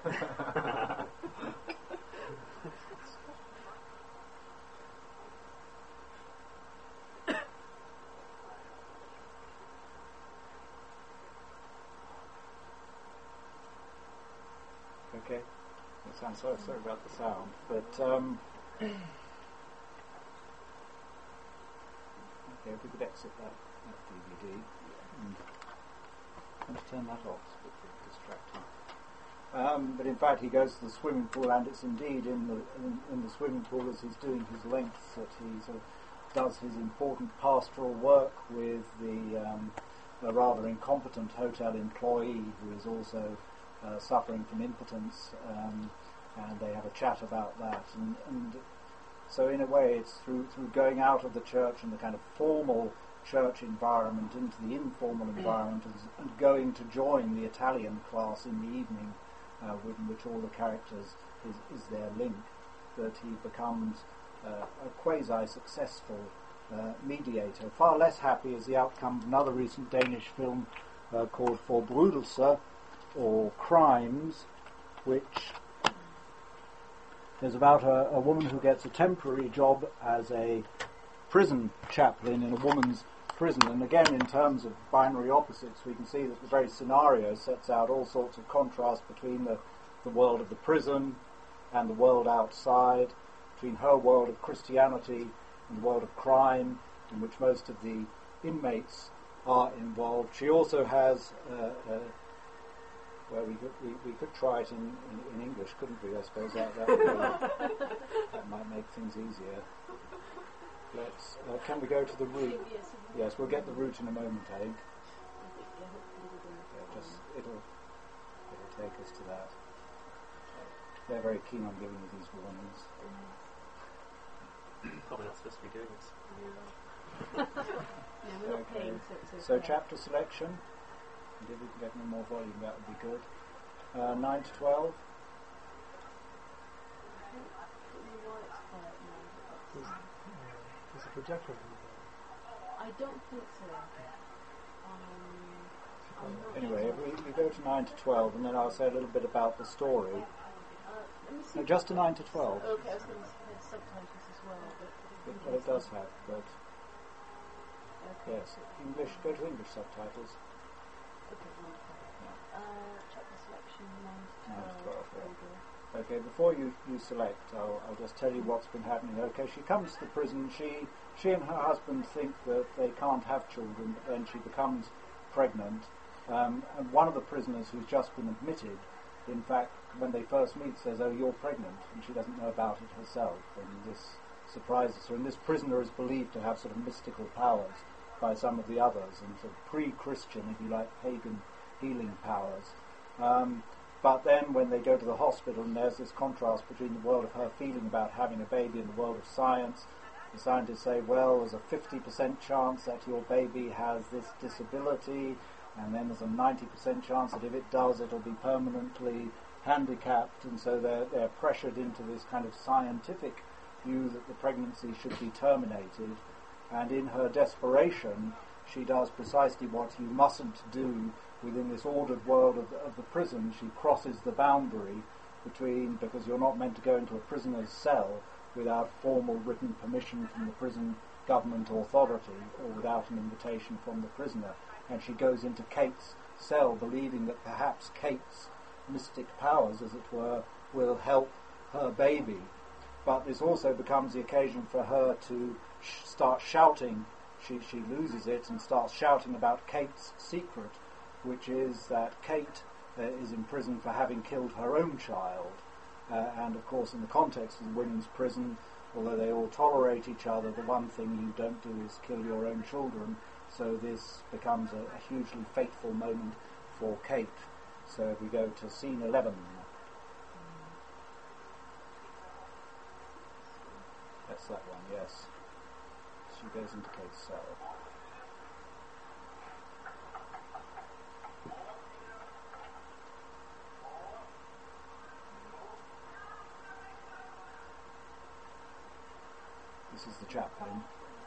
Okay. It sounds sorry about the sound, but okay, if we could exit that DVD and turn that off, it's a bit distracting. But in fact, he goes to the swimming pool, and it's indeed in the swimming pool as he's doing his lengths that he sort of does his important pastoral work with the rather incompetent hotel employee who is also suffering from impotence, and they have a chat about that. And so in a way it's through going out of the church and the kind of formal church environment into the informal environment and going to join the Italian class in the evening, in which all the characters is their link, that he becomes a quasi-successful mediator. Far less happy is the outcome of another recent Danish film called Forbrydelse, or Crimes, which is about a woman who gets a temporary job as a prison chaplain in a woman's prison. And again, in terms of binary opposites, we can see that the very scenario sets out all sorts of contrast between the world of the prison and the world outside, between her world of Christianity and the world of crime, in which most of the inmates are involved. She also has well, we could try it in English, couldn't we? I suppose that might make things easier. Let's. Can we go to the root? Yes, we'll get the root in a moment, I think. Yeah, it'll take us to that. They're very keen on giving you these warnings. Probably not supposed to be doing this. Yeah, we're not paying, so chapter selection. And if we can get any more volume, that would be good. 9 to 12. Is a projector? I don't think so. Anyway, we go to 9 to 12, and then I'll say a little bit about the story. Let me see. No, just to 9 to 12. Okay, I was going to say subtitles as well. Well, it does have, but okay. yes, English. Go to English subtitles. Okay, wonderful. Yeah. Chapter selection 9 to 12. 9 to 12, There we yeah. go. Okay, before you select, I'll just tell you what's been happening. Okay, she comes to the prison. She and her husband think that they can't have children, but then she becomes pregnant. And one of the prisoners who's just been admitted, in fact, when they first meet, says, "Oh, you're pregnant," and she doesn't know about it herself. And this surprises her. And this prisoner is believed to have sort of mystical powers by some of the others, and sort of pre-Christian, if you like, pagan healing powers. But then when they go to the hospital, and there's this contrast between the world of her feeling about having a baby and the world of science, the scientists say, well, there's a 50% chance that your baby has this disability, and then there's a 90% chance that if it does, it'll be permanently handicapped, and so they're pressured into this kind of scientific view that the pregnancy should be terminated, and in her desperation, she does precisely what you mustn't do within this ordered world of the prison. She crosses the boundary between, because you're not meant to go into a prisoner's cell without formal written permission from the prison government authority or without an invitation from the prisoner. And she goes into Kate's cell believing that perhaps Kate's mystic powers, as it were, will help her baby. But this also becomes the occasion for her to start shouting. She loses it and starts shouting about Kate's secret, which is that Kate is in prison for having killed her own child. And of course, in the context of the women's prison, although they all tolerate each other, the one thing you don't do is kill your own children. So this becomes a hugely fateful moment for Kate. So we go to scene 11. That's that one, yes. She goes into Kate's cell. This is the chaplain.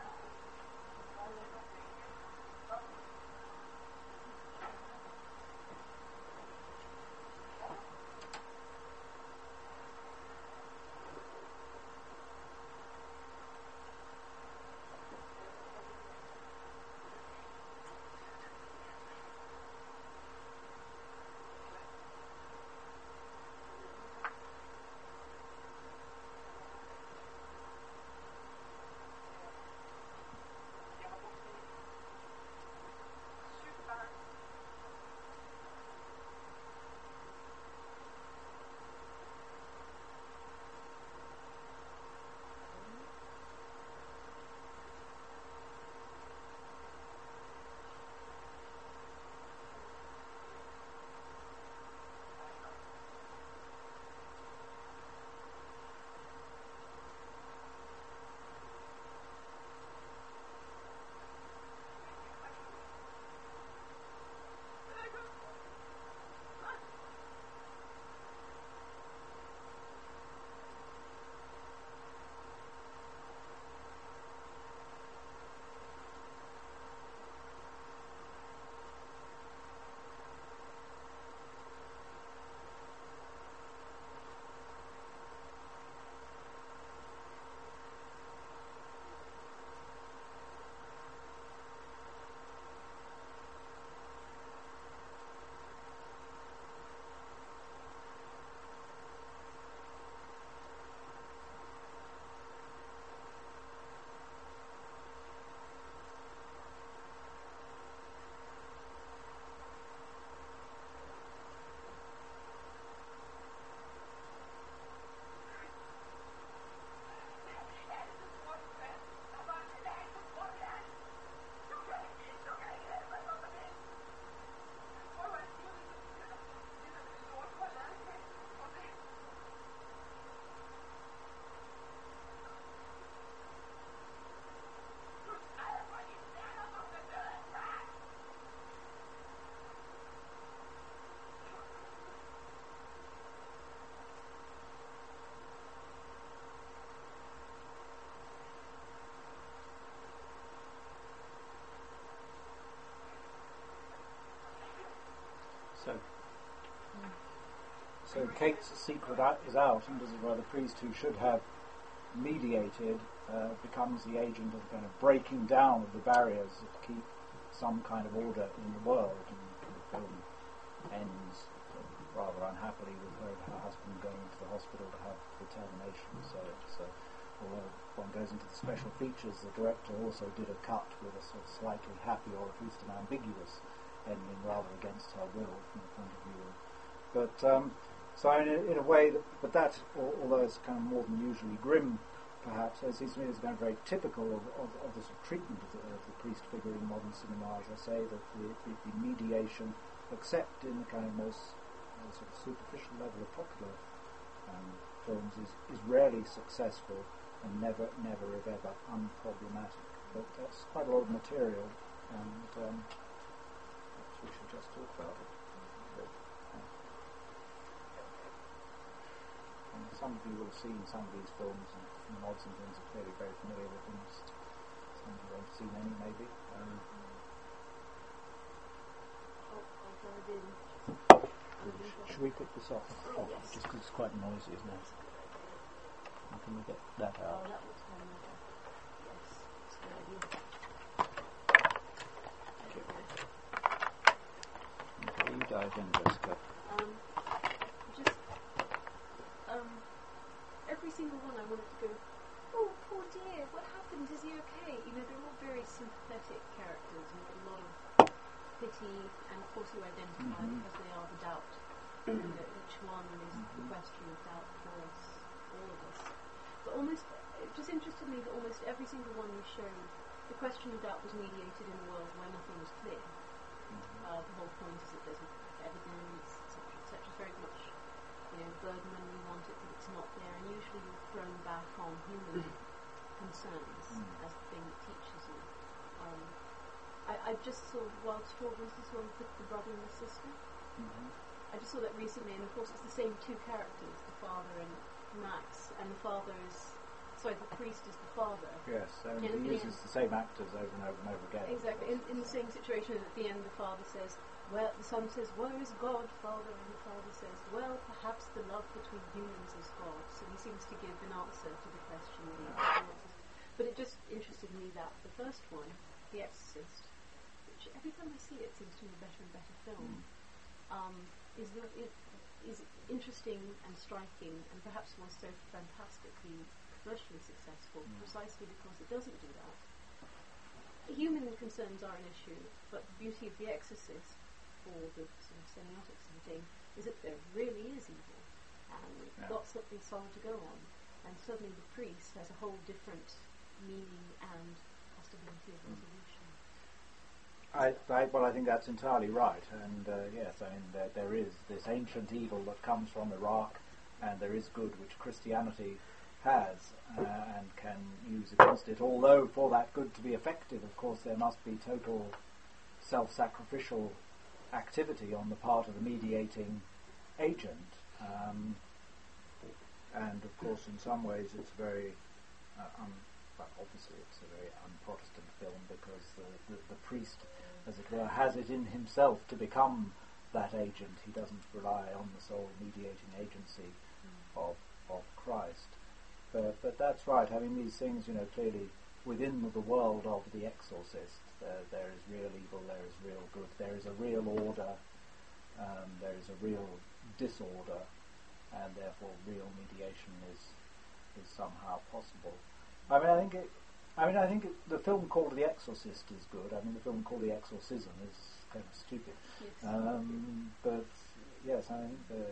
So Kate's secret is out, and as it were, the priest who should have mediated becomes the agent of the kind of breaking down of the barriers that keep some kind of order in the world, and the film ends rather unhappily with her husband going into the hospital to have the termination. So although one goes into the special features, the director also did a cut with a sort of slightly happy or at least an ambiguous ending, rather against her will from the point of view. But so in a way, but that, although it's kind of more than usually grim, perhaps, it seems to me it's kind of very typical of the sort of treatment of the priest figure in modern cinema. As I say, that the mediation, except in the kind of most sort of superficial level of popular films, is rarely successful and never if ever unproblematic. But that's quite a lot of material, and perhaps we should just talk about it. And some of you will have seen some of these films, and mods and things are clearly very familiar with them. Some of you haven't seen any, maybe. Should we put this off? Oh, yes. Just because it's quite noisy, isn't it? How can we get that out? Oh, that was fine. Yes, it's a good idea. Okay, you dive in, Jessica. Every single one I wanted to go, oh, poor dear, what happened? Is he okay? You know, they're all very sympathetic characters and a lot of pity, and of course you identify because they are the doubt. You know, each one is the question of doubt for us, all of us. But it just interested me that almost every single one you showed, the question of doubt was mediated in a world where nothing was clear. The whole point is that there's evidence, etc. It's very much, you know, Bergman, we want it, but it's not there, and usually you're thrown back on human concerns as the thing that teaches you. I just saw Wild Strawberries, this one with the brother and the sister. I just saw that recently, and of course it's the same two characters, the father and Max, and the priest is the father. Yes, he uses the same actors over and over and over again. Exactly, in the same situation, at the end the father says, well, the son says, where is God, Father? And the father says, well, perhaps the love between humans is God. So he seems to give an answer to the question that he answers. But it just interested me that the first one, The Exorcist, which every time I see it seems to be a better and better film, is interesting and striking, and perhaps was so fantastically commercially successful precisely because it doesn't do that. Human concerns are an issue, but the beauty of The Exorcist, or the sort of semiotic setting, is that there really is evil, and we've got something solid to go on, and suddenly the priest has a whole different meaning and possibility of resolution. I think that's entirely right, and yes, I mean there is this ancient evil that comes from Iraq, and there is good which Christianity has and can use against it, although for that good to be effective, of course, there must be total self-sacrificial activity on the part of the mediating agent, and of course in some ways it's very obviously it's a very un-Protestant film, because the priest, as it were, has it in himself to become that agent. He doesn't rely on the sole mediating agency of Christ. But that's right. I mean, these things, you know, clearly within the world of The Exorcist, there is real evil, there is real good, there is a real order, there is a real disorder, and therefore real mediation is somehow possible. I think the film called The Exorcist is good. I mean, the film called The Exorcism is kind of stupid. Yes. But yes, I think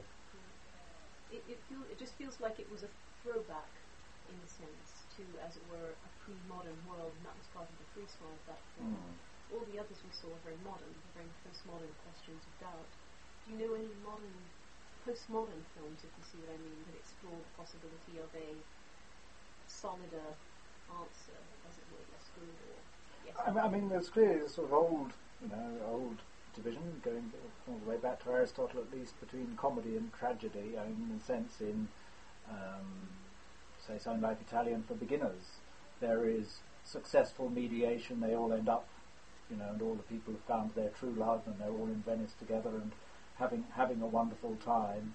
it just feels like it was a throwback, in a sense, to, as it were, a pre-modern world, and that was part of the free smile of that film. All the others we saw are very modern, very postmodern questions of doubt. Do you know any postmodern films, if you see what I mean, that explore the possibility of a solider answer, as it were, yes, good or yes? I mean, there's clearly a sort of old division going all the way back to Aristotle, at least, between comedy and tragedy. I mean, in a sense, in say something like Italian for Beginners, there is successful mediation. They all end up, you know, and all the people have found their true love, and they're all in Venice together and having a wonderful time.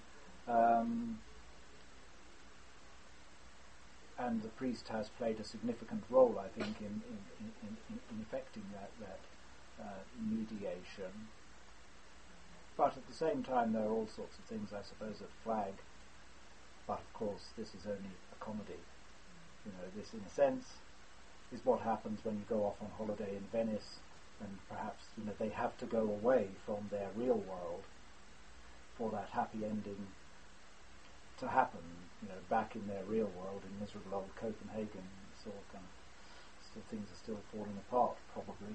And the priest has played a significant role, I think, in effecting that mediation. But at the same time, there are all sorts of things, I suppose, that flag. But of course, this is only a comedy. You know, this, in a sense, is what happens when you go off on holiday in Venice, and perhaps, you know, they have to go away from their real world for that happy ending to happen. You know, back in their real world, in miserable old Copenhagen, it's all kind of, still things are still falling apart, probably.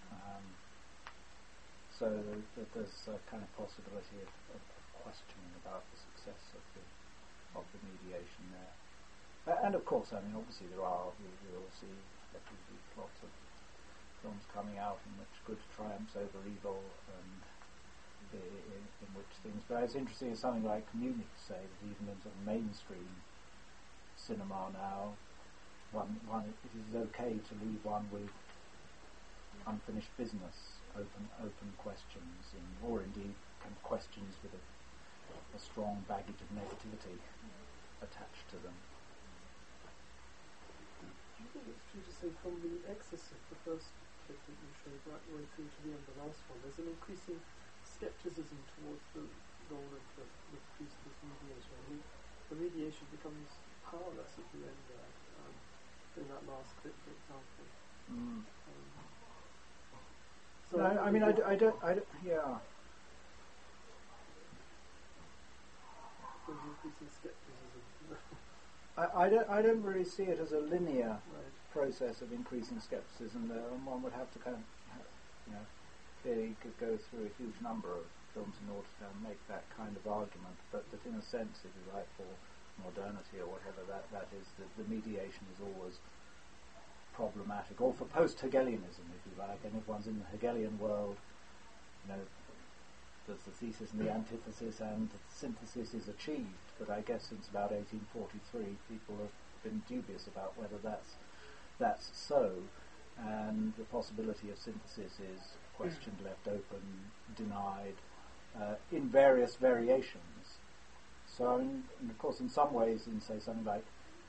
So there's a kind of possibility of questioning about the success of the mediation there. And of course, I mean, obviously we will see lots of films coming out in which good triumphs over evil, and in which things. But it's interesting, something like Community say that even in sort of mainstream cinema now, it is okay to leave one with unfinished business, open questions, or indeed kind of questions with a strong baggage of negativity attached to them. Do you think it's true to say from The Exorcist, the first clip that you showed, right the way through to the end of the last one, there's an increasing scepticism towards the role of the priest as mediator? I mean, the mediation becomes powerless at the end there, in that last clip, for example. So no, I mean, I don't, yeah. There's increasing scepticism. I don't really see it as a linear Right. process of increasing skepticism there, and one would have to kind of, you know, clearly could go through a huge number of films in order to make that kind of argument, but that in a sense, if you like, for modernity or whatever that is, the mediation is always problematic, or for post-Hegelianism, if you like, and if one's in the Hegelian world, you know, there's the thesis and the antithesis, and the synthesis is achieved. But I guess since about 1843, people have been dubious about whether that's so, and the possibility of synthesis is questioned, left open, denied, in various variations. So, and of course, in some ways, in say something like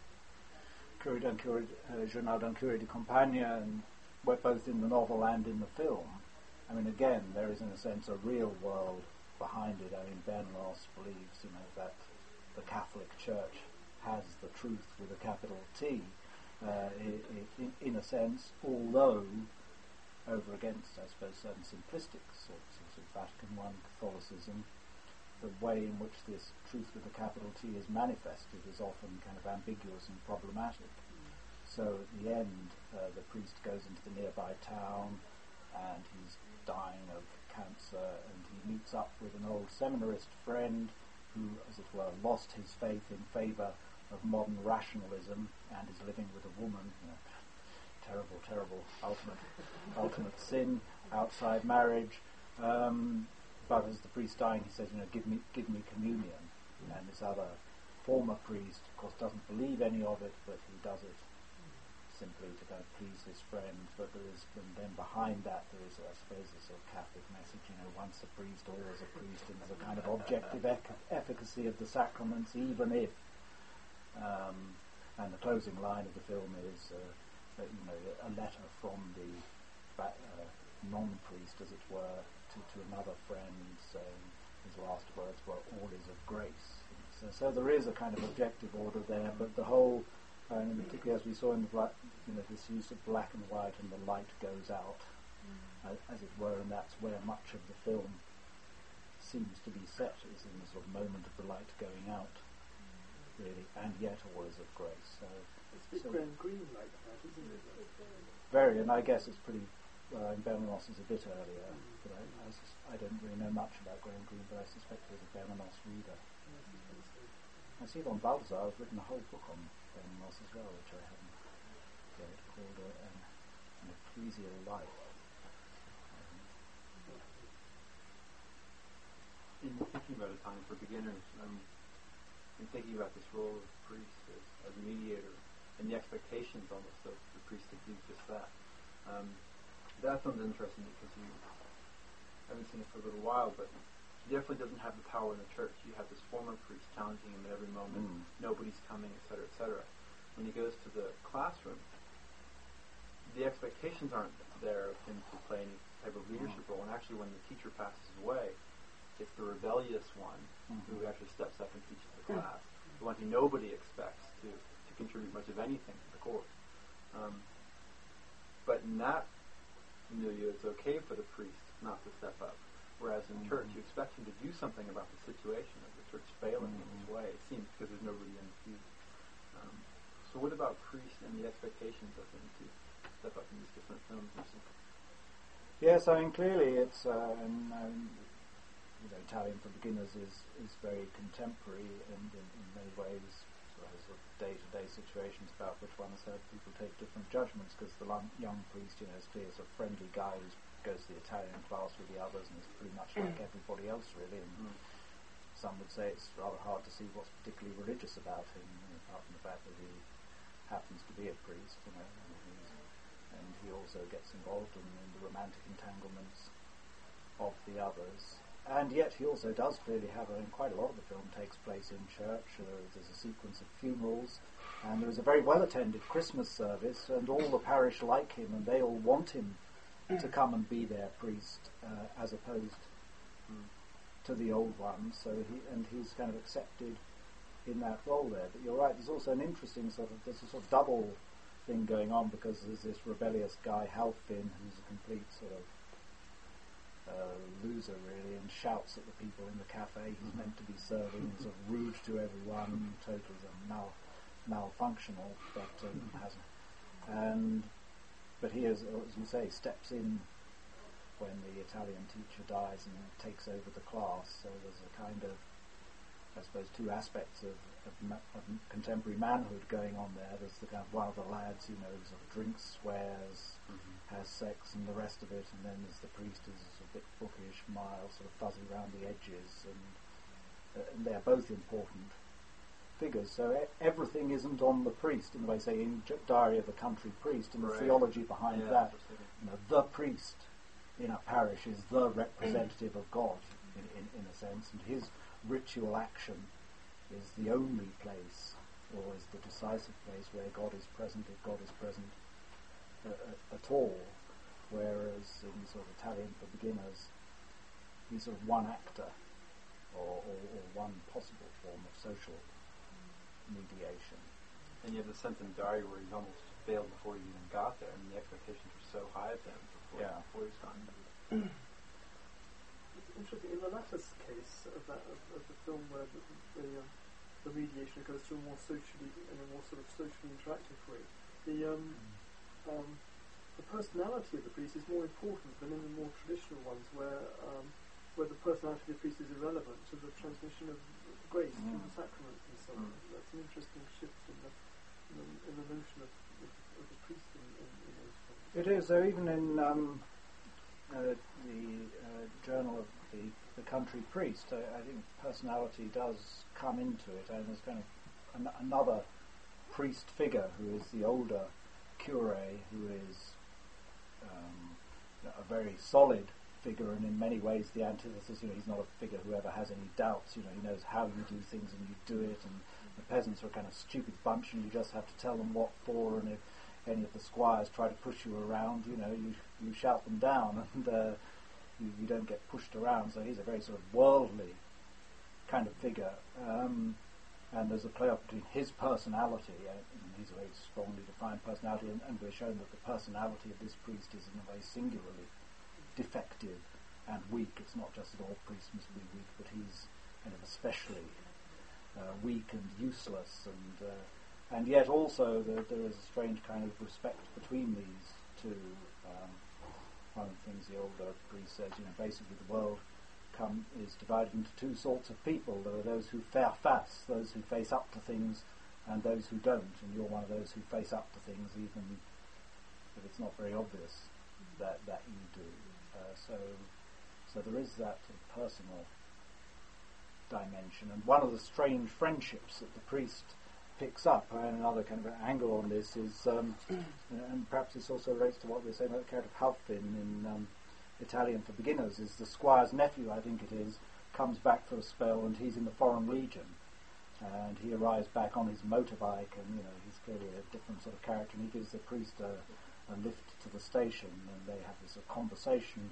Journal d'un curé de campagne, and we're both in the novel and in the film. I mean, again, there is in a sense a real world behind it. I mean, Bernanos believes, you know, that the Catholic Church has the truth with a capital T, in a sense, although over against, I suppose, certain simplistic sorts of Vatican I Catholicism, the way in which this truth with a capital T is manifested is often kind of ambiguous and problematic. So at the end, the priest goes into the nearby town, and he's dying of cancer, and he meets up with an old seminarist friend who, as it were, lost his faith in favour of modern rationalism and is living with a woman. You know, terrible, ultimate sin outside marriage. But as the priest dying, he says, you know, give me communion. And this other former priest, of course, doesn't believe any of it, but he does it simply to kind of please his friend. But there is, and then behind that, there is, I suppose, a sort of Catholic message, you know, once a priest, always a priest, and there's a kind of objective efficacy of the sacraments, even if. And the closing line of the film is, you know, a letter from the non-priest, as it were, to another friend, saying his last words were, "All is of grace." So there is a kind of objective order there, but the whole, particularly as we saw in the this use of black and white, and the light goes out, as it were, and that's where much of the film seems to be set, is in the sort of moment of the light going out, really, and yet all is of grace. So it's a bit Graham Greene like that, isn't it? Very, and I guess it's pretty. Bernanos is a bit earlier, but I don't really know much about Graham Greene, but I suspect he was a Bernanos reader. I see Yvonne Balthazar has written a whole book on Bernanos as well, which I haven't read, called An Ecclesial Life. In thinking about A Time for Beginners, in thinking about this role of the priest as a mediator, and the expectations almost of the priest to do just that. That sounds interesting because you haven't seen it for a little while, but he definitely doesn't have the power in the church. You have this former priest challenging him at every moment, nobody's coming, etc., etc. When he goes to the classroom, the expectations aren't there of him to play any type of leadership role, and actually when the teacher passes away, It's the rebellious one who actually steps up and teaches the class, the one who nobody expects to contribute much of anything to the course. But in that milieu, it's okay for the priest not to step up. Whereas in church, you expect him to do something about the situation of the church failing in this way, it seems, because there's nobody in the pew. So what about priests and the expectations of him to step up in these different films? Yes, I mean, clearly it's, Italian for Beginners is very contemporary and in many ways has sort of day-to-day situations about which one has had people take different judgments, because the young priest, is clear as a friendly guy who goes to the Italian class with the others and is pretty much like everybody else, really. And some would say it's rather hard to see what's particularly religious about him, apart from the fact that he happens to be a priest, and he also gets involved in the romantic entanglements of the others. And yet he also does clearly have, quite a lot of the film takes place in church. There's a sequence of funerals, and there is a very well-attended Christmas service, and all the parish like him, and they all want him to come and be their priest, as opposed to the old ones. So he's kind of accepted in that role there. But you're right, there's also an interesting there's a sort of double thing going on, because there's this rebellious guy, Halfin, who's a complete sort of loser, really, and shouts at the people in the cafe he's meant to be serving, sort of rude to everyone, totally malfunctional, but hasn't. But he, as you say, steps in when the Italian teacher dies and takes over the class. So there's a kind of, I suppose, two aspects of contemporary manhood going on there. There's the kind of one of the lads who sort of drinks, swears, has sex, and the rest of it, and then there's the priest who's a bit bookish, mild, sort of fuzzy around the edges, and they're both important figures. So everything isn't on the priest, in the way, say, in Diary of a Country Priest, and the theology behind that. The priest in a parish is the representative of God, in a sense, and his ritual action is the only place, or is the decisive place, where God is present, if God is present at all. Whereas in sort of Italian for Beginners, he's sort of one actor, or one possible form of social mediation. And you have the sense in Diary where he's almost failed before he even got there, and the expectations were so high of him before he's gone. Interesting. In the latter's case of the film, where the mediation goes to a more socially, in a more sort of socially interactive way, the personality of the priest is more important than in the more traditional ones, where the personality of the priest is irrelevant to the transmission of grace through the sacraments and so on. That's an interesting shift in the notion of the priest in those films. It is. So even in the Journal of the Country Priest, I think personality does come into it, and there's kind of another priest figure who is the older cure, who is a very solid figure, and in many ways the antithesis. He's not a figure who ever has any doubts. He knows how you do things and you do it, and the peasants are a kind of stupid bunch, and you just have to tell them what for, and if any of the squires try to push you around, you shout them down, and you don't get pushed around. So he's a very sort of worldly kind of figure, and there's a play-off between his personality, and he's a very strongly defined personality, and we're shown that the personality of this priest is in a way singularly defective and weak. It's not just that all priests must be weak, but he's kind of especially weak and useless, and yet also there is a strange kind of respect between these two. One of the things the older priest says, basically the world is divided into two sorts of people. There are those who faire face, those who face up to things, and those who don't, and you're one of those who face up to things, even if it's not very obvious that you do. So there is that sort of personal dimension, and one of the strange friendships that the priest picks up, and another kind of angle on this is, and perhaps this also relates to what we were saying about the character of Halfin in Italian for Beginners, is the squire's nephew, I think it is, comes back for a spell, and he's in the Foreign Legion, and he arrives back on his motorbike, and he's clearly a different sort of character, and he gives the priest a lift to the station, and they have this sort of conversation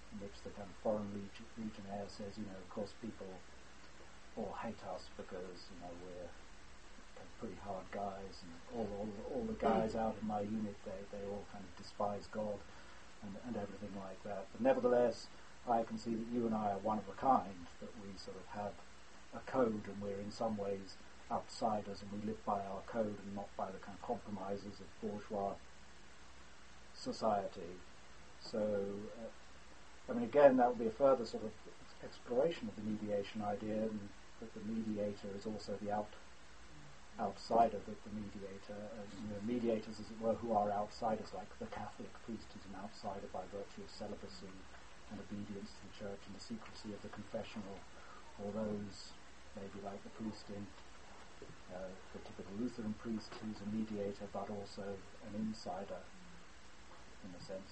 in which the kind of foreign legionnaire says, of course people all hate us because, we're kind of pretty hard guys, and all the guys out in my unit, they all kind of despise God and everything like that. But nevertheless, I can see that you and I are one of a kind, that we sort of have a code and we're in some ways outsiders and we live by our code and not by the kind of compromises of bourgeois society. So, again, that would be a further sort of exploration of the mediation idea, and that the mediator is also the outsider, that the mediator, mediators, as it were, who are outsiders, like the Catholic priest who's an outsider by virtue of celibacy and obedience to the church and the secrecy of the confessional, or those maybe like the priest in the typical Lutheran priest who's a mediator but also an insider, in a sense.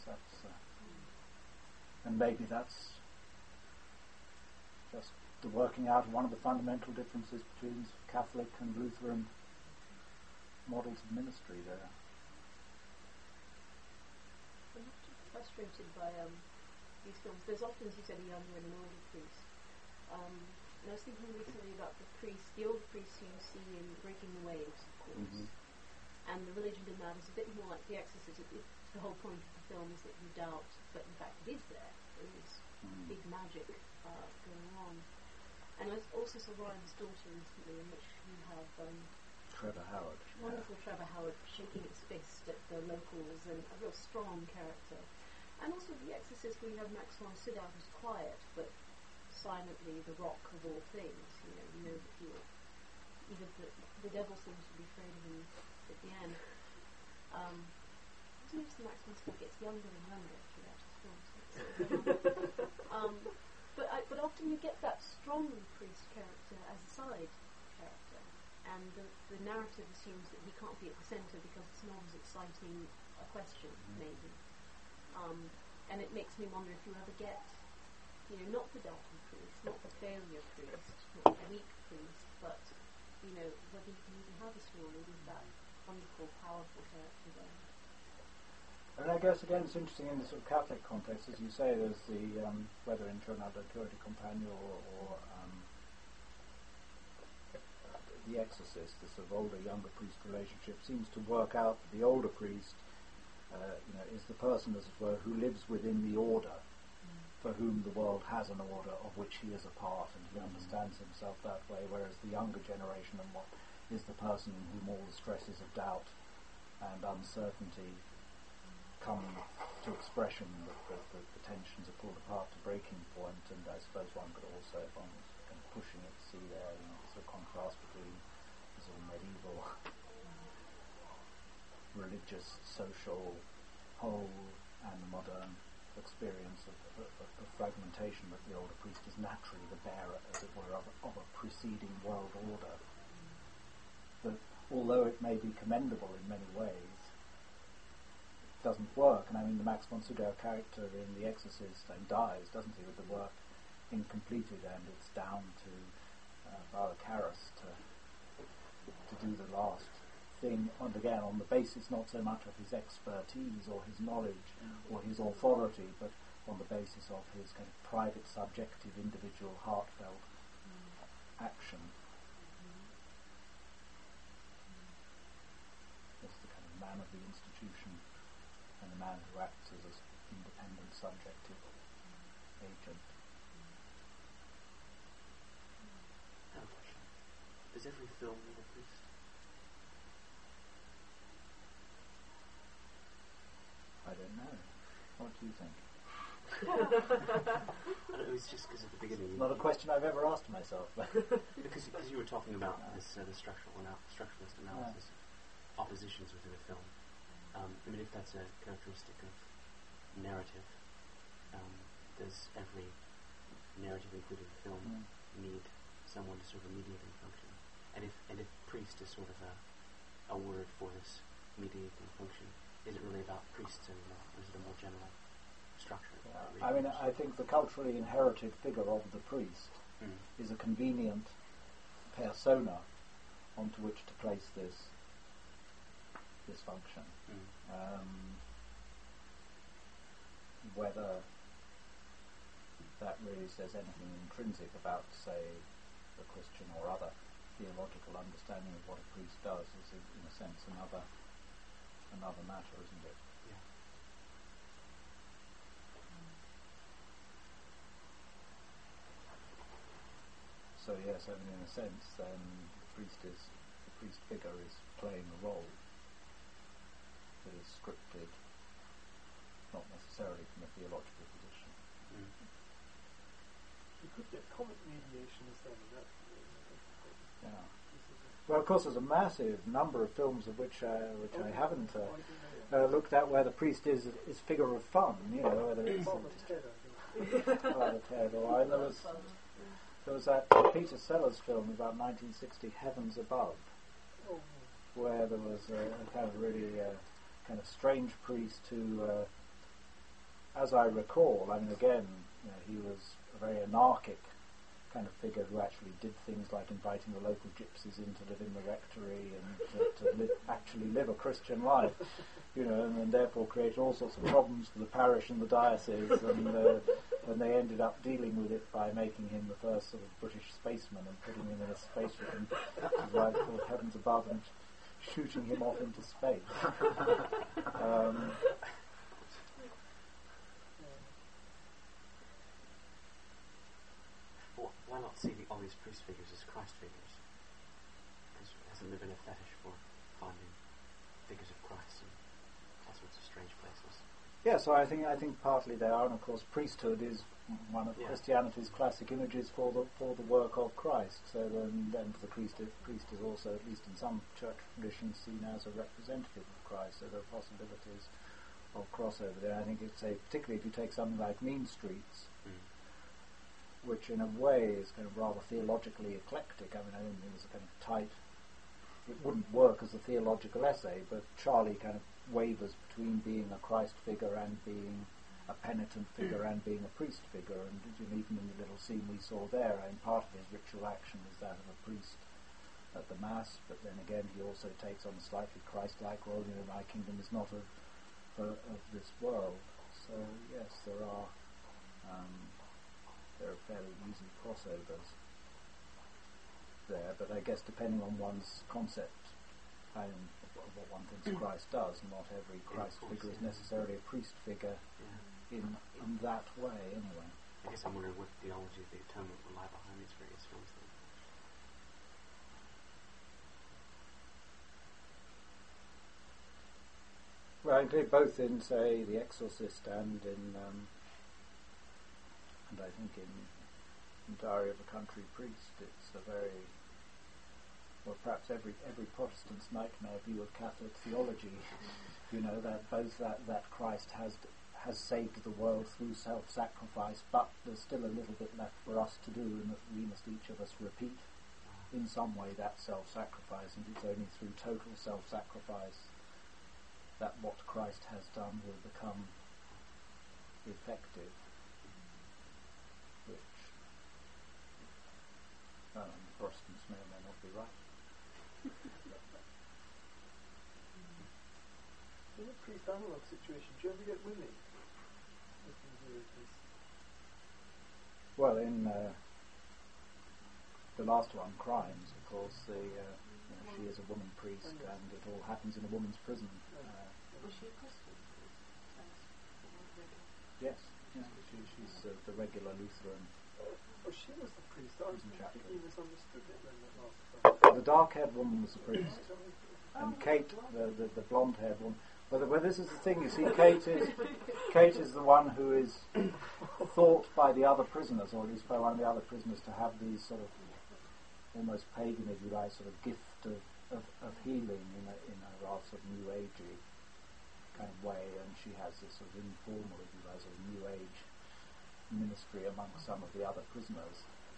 And maybe that's just the working out of one of the fundamental differences between Catholic and Lutheran models of ministry there. I'm not too frustrated by these films. There's often, as you said, a younger and an older priest. And I was thinking recently about the old priest who you see in Breaking the Waves, of course. Mm-hmm. And the religion in that is a bit more like The Exorcist. The whole point of the film is that you doubt, but in fact it is there. There is big magic going on. And I also saw Ryan's Daughter recently, in which you have Trevor Howard. Wonderful Trevor Howard shaking its fist at the locals, and a real strong character. And also The Exorcist, where you have Max von Sydow, who's quiet, but silently the rock of all things. You know that even the devil seems to be afraid of him at the end. It's interesting Max von Sydow gets younger and younger throughout his films. But often you get that strong priest character as a side character, and the narrative assumes that he can't be at the centre because it's not as exciting a question, maybe. And it makes me wonder if you ever get, not the doubting priest, not the failure priest, not the weak priest, but, whether you can even have a story with that wonderful, powerful character there. And I guess, again, it's interesting in the sort of Catholic context, as you say, there's the, whether in Tornado Cura di Compagno or The Exorcist, the sort of older-younger priest relationship seems to work out that the older priest is the person, as it were, who lives within the order, for whom the world has an order of which he is a part, and he understands himself that way, whereas the younger generation is the person in whom all the stresses of doubt and uncertainty come to expression, that the tensions are pulled apart to breaking point. And I suppose one could also, if one was kind of pushing it, see there the sort of contrast between the sort of medieval religious, social whole and the modern experience of fragmentation, that the older priest is naturally the bearer, as it were, of a preceding world order. That although it may be commendable in many ways, it doesn't work. And the Max von Sydow character in The Exorcist dies, doesn't he, with the work incompleted, and it's down to Father Karras to do the last thing, and again on the basis not so much of his expertise or his knowledge or his authority, but on the basis of his kind of private, subjective, individual, heartfelt action. It's the kind of man of the institution and the man who acts as an independent, subjective agent. I have a question. Does every film need a priest? I don't know. What do you think? It was just because at the beginning... Not a question I've ever asked myself. because you were talking about this the structuralist analysis of oppositions within a film. If that's a characteristic of narrative, does every narrative, including film, need someone to sort of mediating function? And if priest is sort of a word for this mediating function, is it really about priests anymore, or is it a more general structure? I think the culturally inherited figure of the priest is a convenient persona onto which to place this function. Whether really says anything intrinsic about, say, a Christian or other theological understanding of what a priest does. Is in a sense another matter, isn't it? Yeah. So yes, I mean, in a sense, then the priest figure is playing a role that is scripted, not necessarily from a theological position. Mm. You could get comic mediations then. Yeah. Well, of course, there's a massive number of films of which I haven't looked at where the priest is figure of fun. You know, whether it's Father Ted, or there was that Peter Sellers film about 1960, Heavens Above, where there was a kind of really kind of strange priest who, as I recall, I mean, again, he was a very anarchic kind of figure who actually did things like inviting the local gypsies in to live in the rectory and to actually live a Christian life, and therefore create all sorts of problems for the parish and the diocese, and they ended up dealing with it by making him the first sort of British spaceman and putting him in a spaceship and right called Heavens Above and shooting him off into space. Why not see all these priest figures as Christ figures? Because hasn't there been a fetish for finding figures of Christ in all sorts of strange places? Yeah, so I think partly they are, and of course priesthood is one of Christianity's classic images for the work of Christ. So then the priest is also, at least in some church traditions, seen as a representative of Christ. So there are possibilities of crossover there. I think particularly if you take something like Mean Streets, which in a way is kind of rather theologically eclectic. I mean, I don't think it was a kind of tight. It wouldn't work as a theological essay, but Charlie kind of wavers between being a Christ figure and being a penitent figure and being a priest figure. And even in the little scene we saw there, I mean, part of his ritual action is that of a priest at the Mass, but then again he also takes on a slightly Christ-like role. My kingdom is not of this world. So yes, there are fairly easy crossovers there, but I guess depending on one's concept of what one thinks Christ does, not every Christ figure is necessarily a priest figure in that way anyway. I guess I'm wondering what theology of the atonement will lie behind these various films then. Well, I think both in, say, The Exorcist and I think in Diary of a Country Priest, it's a very, well, perhaps every Protestant's nightmare view of Catholic theology, that both that Christ has saved the world through self-sacrifice, but there's still a little bit left for us to do, and that we must each of us repeat in some way that self-sacrifice, and it's only through total self-sacrifice that what Christ has done will become effective. Which Protestants may or may not be right. In a priest analog situation, do you ever get women? Well, in the last one, Crimes, of course, she is a woman priest, and it all happens in a woman's prison. Was she a Christian? Yes. Yeah, she's the regular Lutheran. Oh, she was the priest. I completely misunderstood it then that last time. The dark-haired woman was the priest, and Kate, the blonde-haired one. Well, this is the thing. You see, Kate is the one who is thought by the other prisoners, or at least by one of the other prisoners, to have these sort of almost pagan, if you like, sort of gift of healing in a rather sort of New Agey kind of way, and she has this sort of informal, if you like, sort of New Age ministry amongst some of the other prisoners.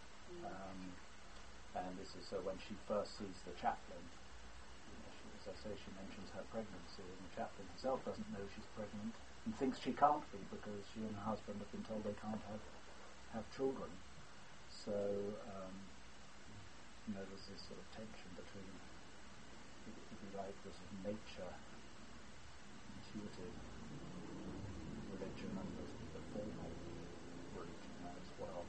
And this is so when she first sees the chaplain, as I say, she mentions her pregnancy, and the chaplain herself doesn't know she's pregnant and thinks she can't be because she and her husband have been told they can't have children. So there's this sort of tension between, if you like, the sort of nature, intuitive religion and the formal religion as well.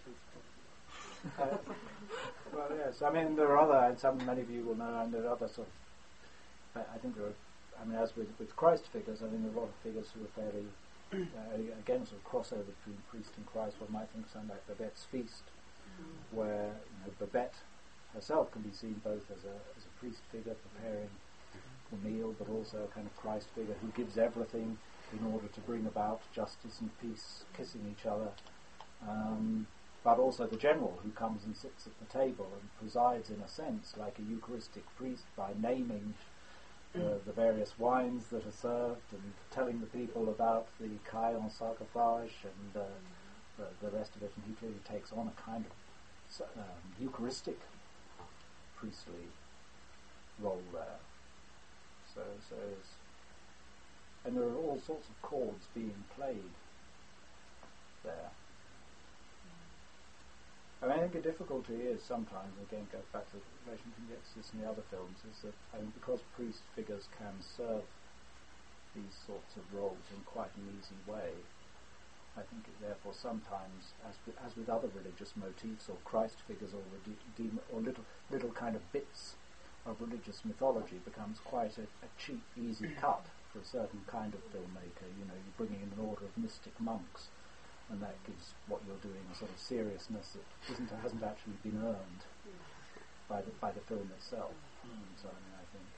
Well, yes. I mean, there are other, and many of you will know, and there are other sort of. I think there are. I mean, as with Christ figures, I mean, there are a lot of figures who are fairly, again, sort of crossover between priest and Christ. One might think something like Babette's Feast, where Babette herself can be seen both as a priest figure preparing the meal, but also a kind of Christ figure who gives everything in order to bring about justice and peace, kissing each other. But also the general who comes and sits at the table and presides, in a sense, like a Eucharistic priest by naming the various wines that are served and telling the people about the Caillon sarcophage and the rest of it, and he clearly takes on a kind of Eucharistic priestly role there. And there are all sorts of chords being played there. I mean, I think the difficulty is sometimes, again, goes back to the relation between The Exorcist and the other films, is that because priest figures can serve these sorts of roles in quite an easy way, I think it therefore sometimes, as with other religious motifs or Christ figures or little kind of bits of religious mythology, becomes quite a cheap, easy cut for a certain kind of filmmaker. You're bringing in an order of mystic monks, and that gives what you're doing a sort of seriousness that hasn't actually been earned by the film itself. And so I think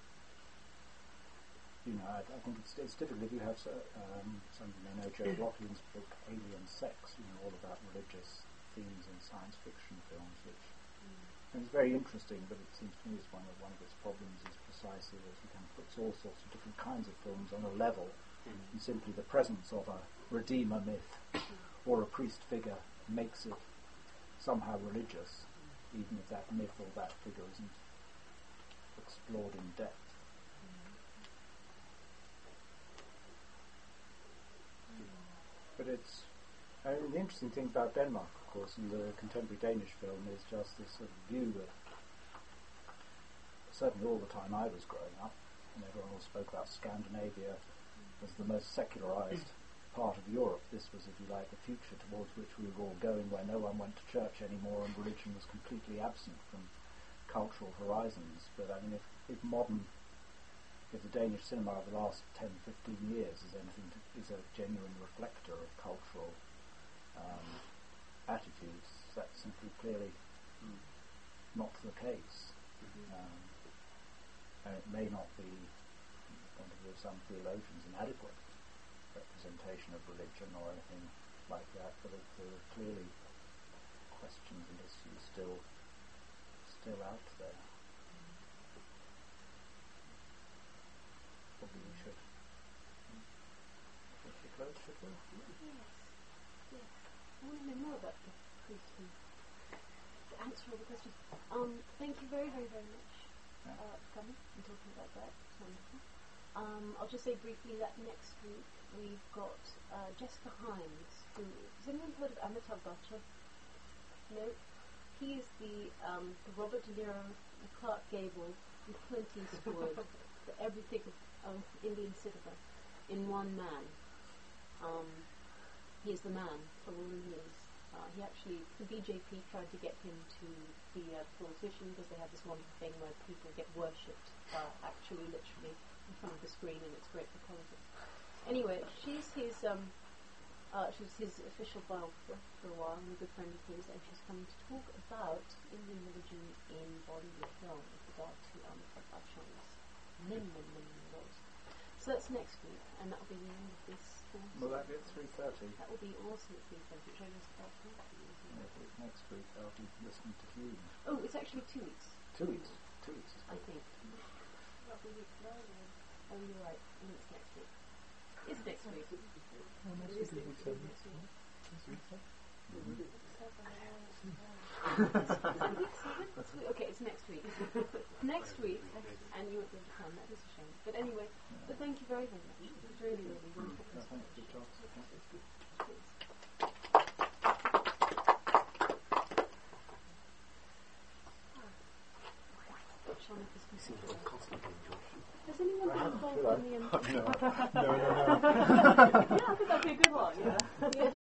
I think it's difficult if you have some Joe Rocklin's book Alien Sex, all about religious themes in science fiction films, which and it's very interesting, but it seems to me one of its problems is precisely that it kind of puts all sorts of different kinds of films on a level, and simply the presence of a redeemer myth or a priest figure makes it somehow religious, even if that myth or that figure isn't explored in depth. But the interesting thing about Denmark, of course, in the contemporary Danish film is just this sort of view that certainly all the time I was growing up, and everyone all spoke about Scandinavia as the most secularized part of Europe. This was, if you like, the future towards which we were all going, where no one went to church anymore and religion was completely absent from cultural horizons. But I mean, if the Danish cinema of the last 10, 15 years is a genuine reflector of cultural attitudes, that's simply clearly not the case. And it may not be, from the point of view of some theologians, an adequate representation of religion or anything like that, but there are clearly questions and issues still out there. Probably we should close, should we? Yes. I want to know more about the priesthood. To answer all the questions. Thank you very, very, very much for coming and talking about that. It's wonderful. I'll just say briefly that next week we've got Jessica Hynes, who has anyone heard of Amitabh Bachchan? No? He is the Robert De Niro, the Clark Gable, the Clint Eastwood, the everything of Indian cinema in one man. He is the man for all he is. He actually, the BJP tried to get him to be a politician because they have this wonderful thing where people get worshipped, actually, literally, in front of the screen, and it's great for politics. Anyway, she's his official biographer for a while, and a good friend of his, and she's coming to talk about Indian religion in Bollywood film with regard to Amitabh Bachchan's many roles. So that's next week, and that'll be the end of this course. Will that be at 3:30? That will be also at 3:30, which I guess about 2 weeks. If it's next week, I'll be listening to Hume. Oh, it's actually 2 weeks. 2 weeks? 2 weeks. I think. That'll be week later. Oh, you're right. I think it's next week. It's next week. Okay, it's next week. Next week, and you won't be able to come. That is a shame. But anyway, but thank you very, very much. It was really, really wonderful. Thank you, Has anyone been involved in the No. Yeah, I think that'd be a good one, yeah.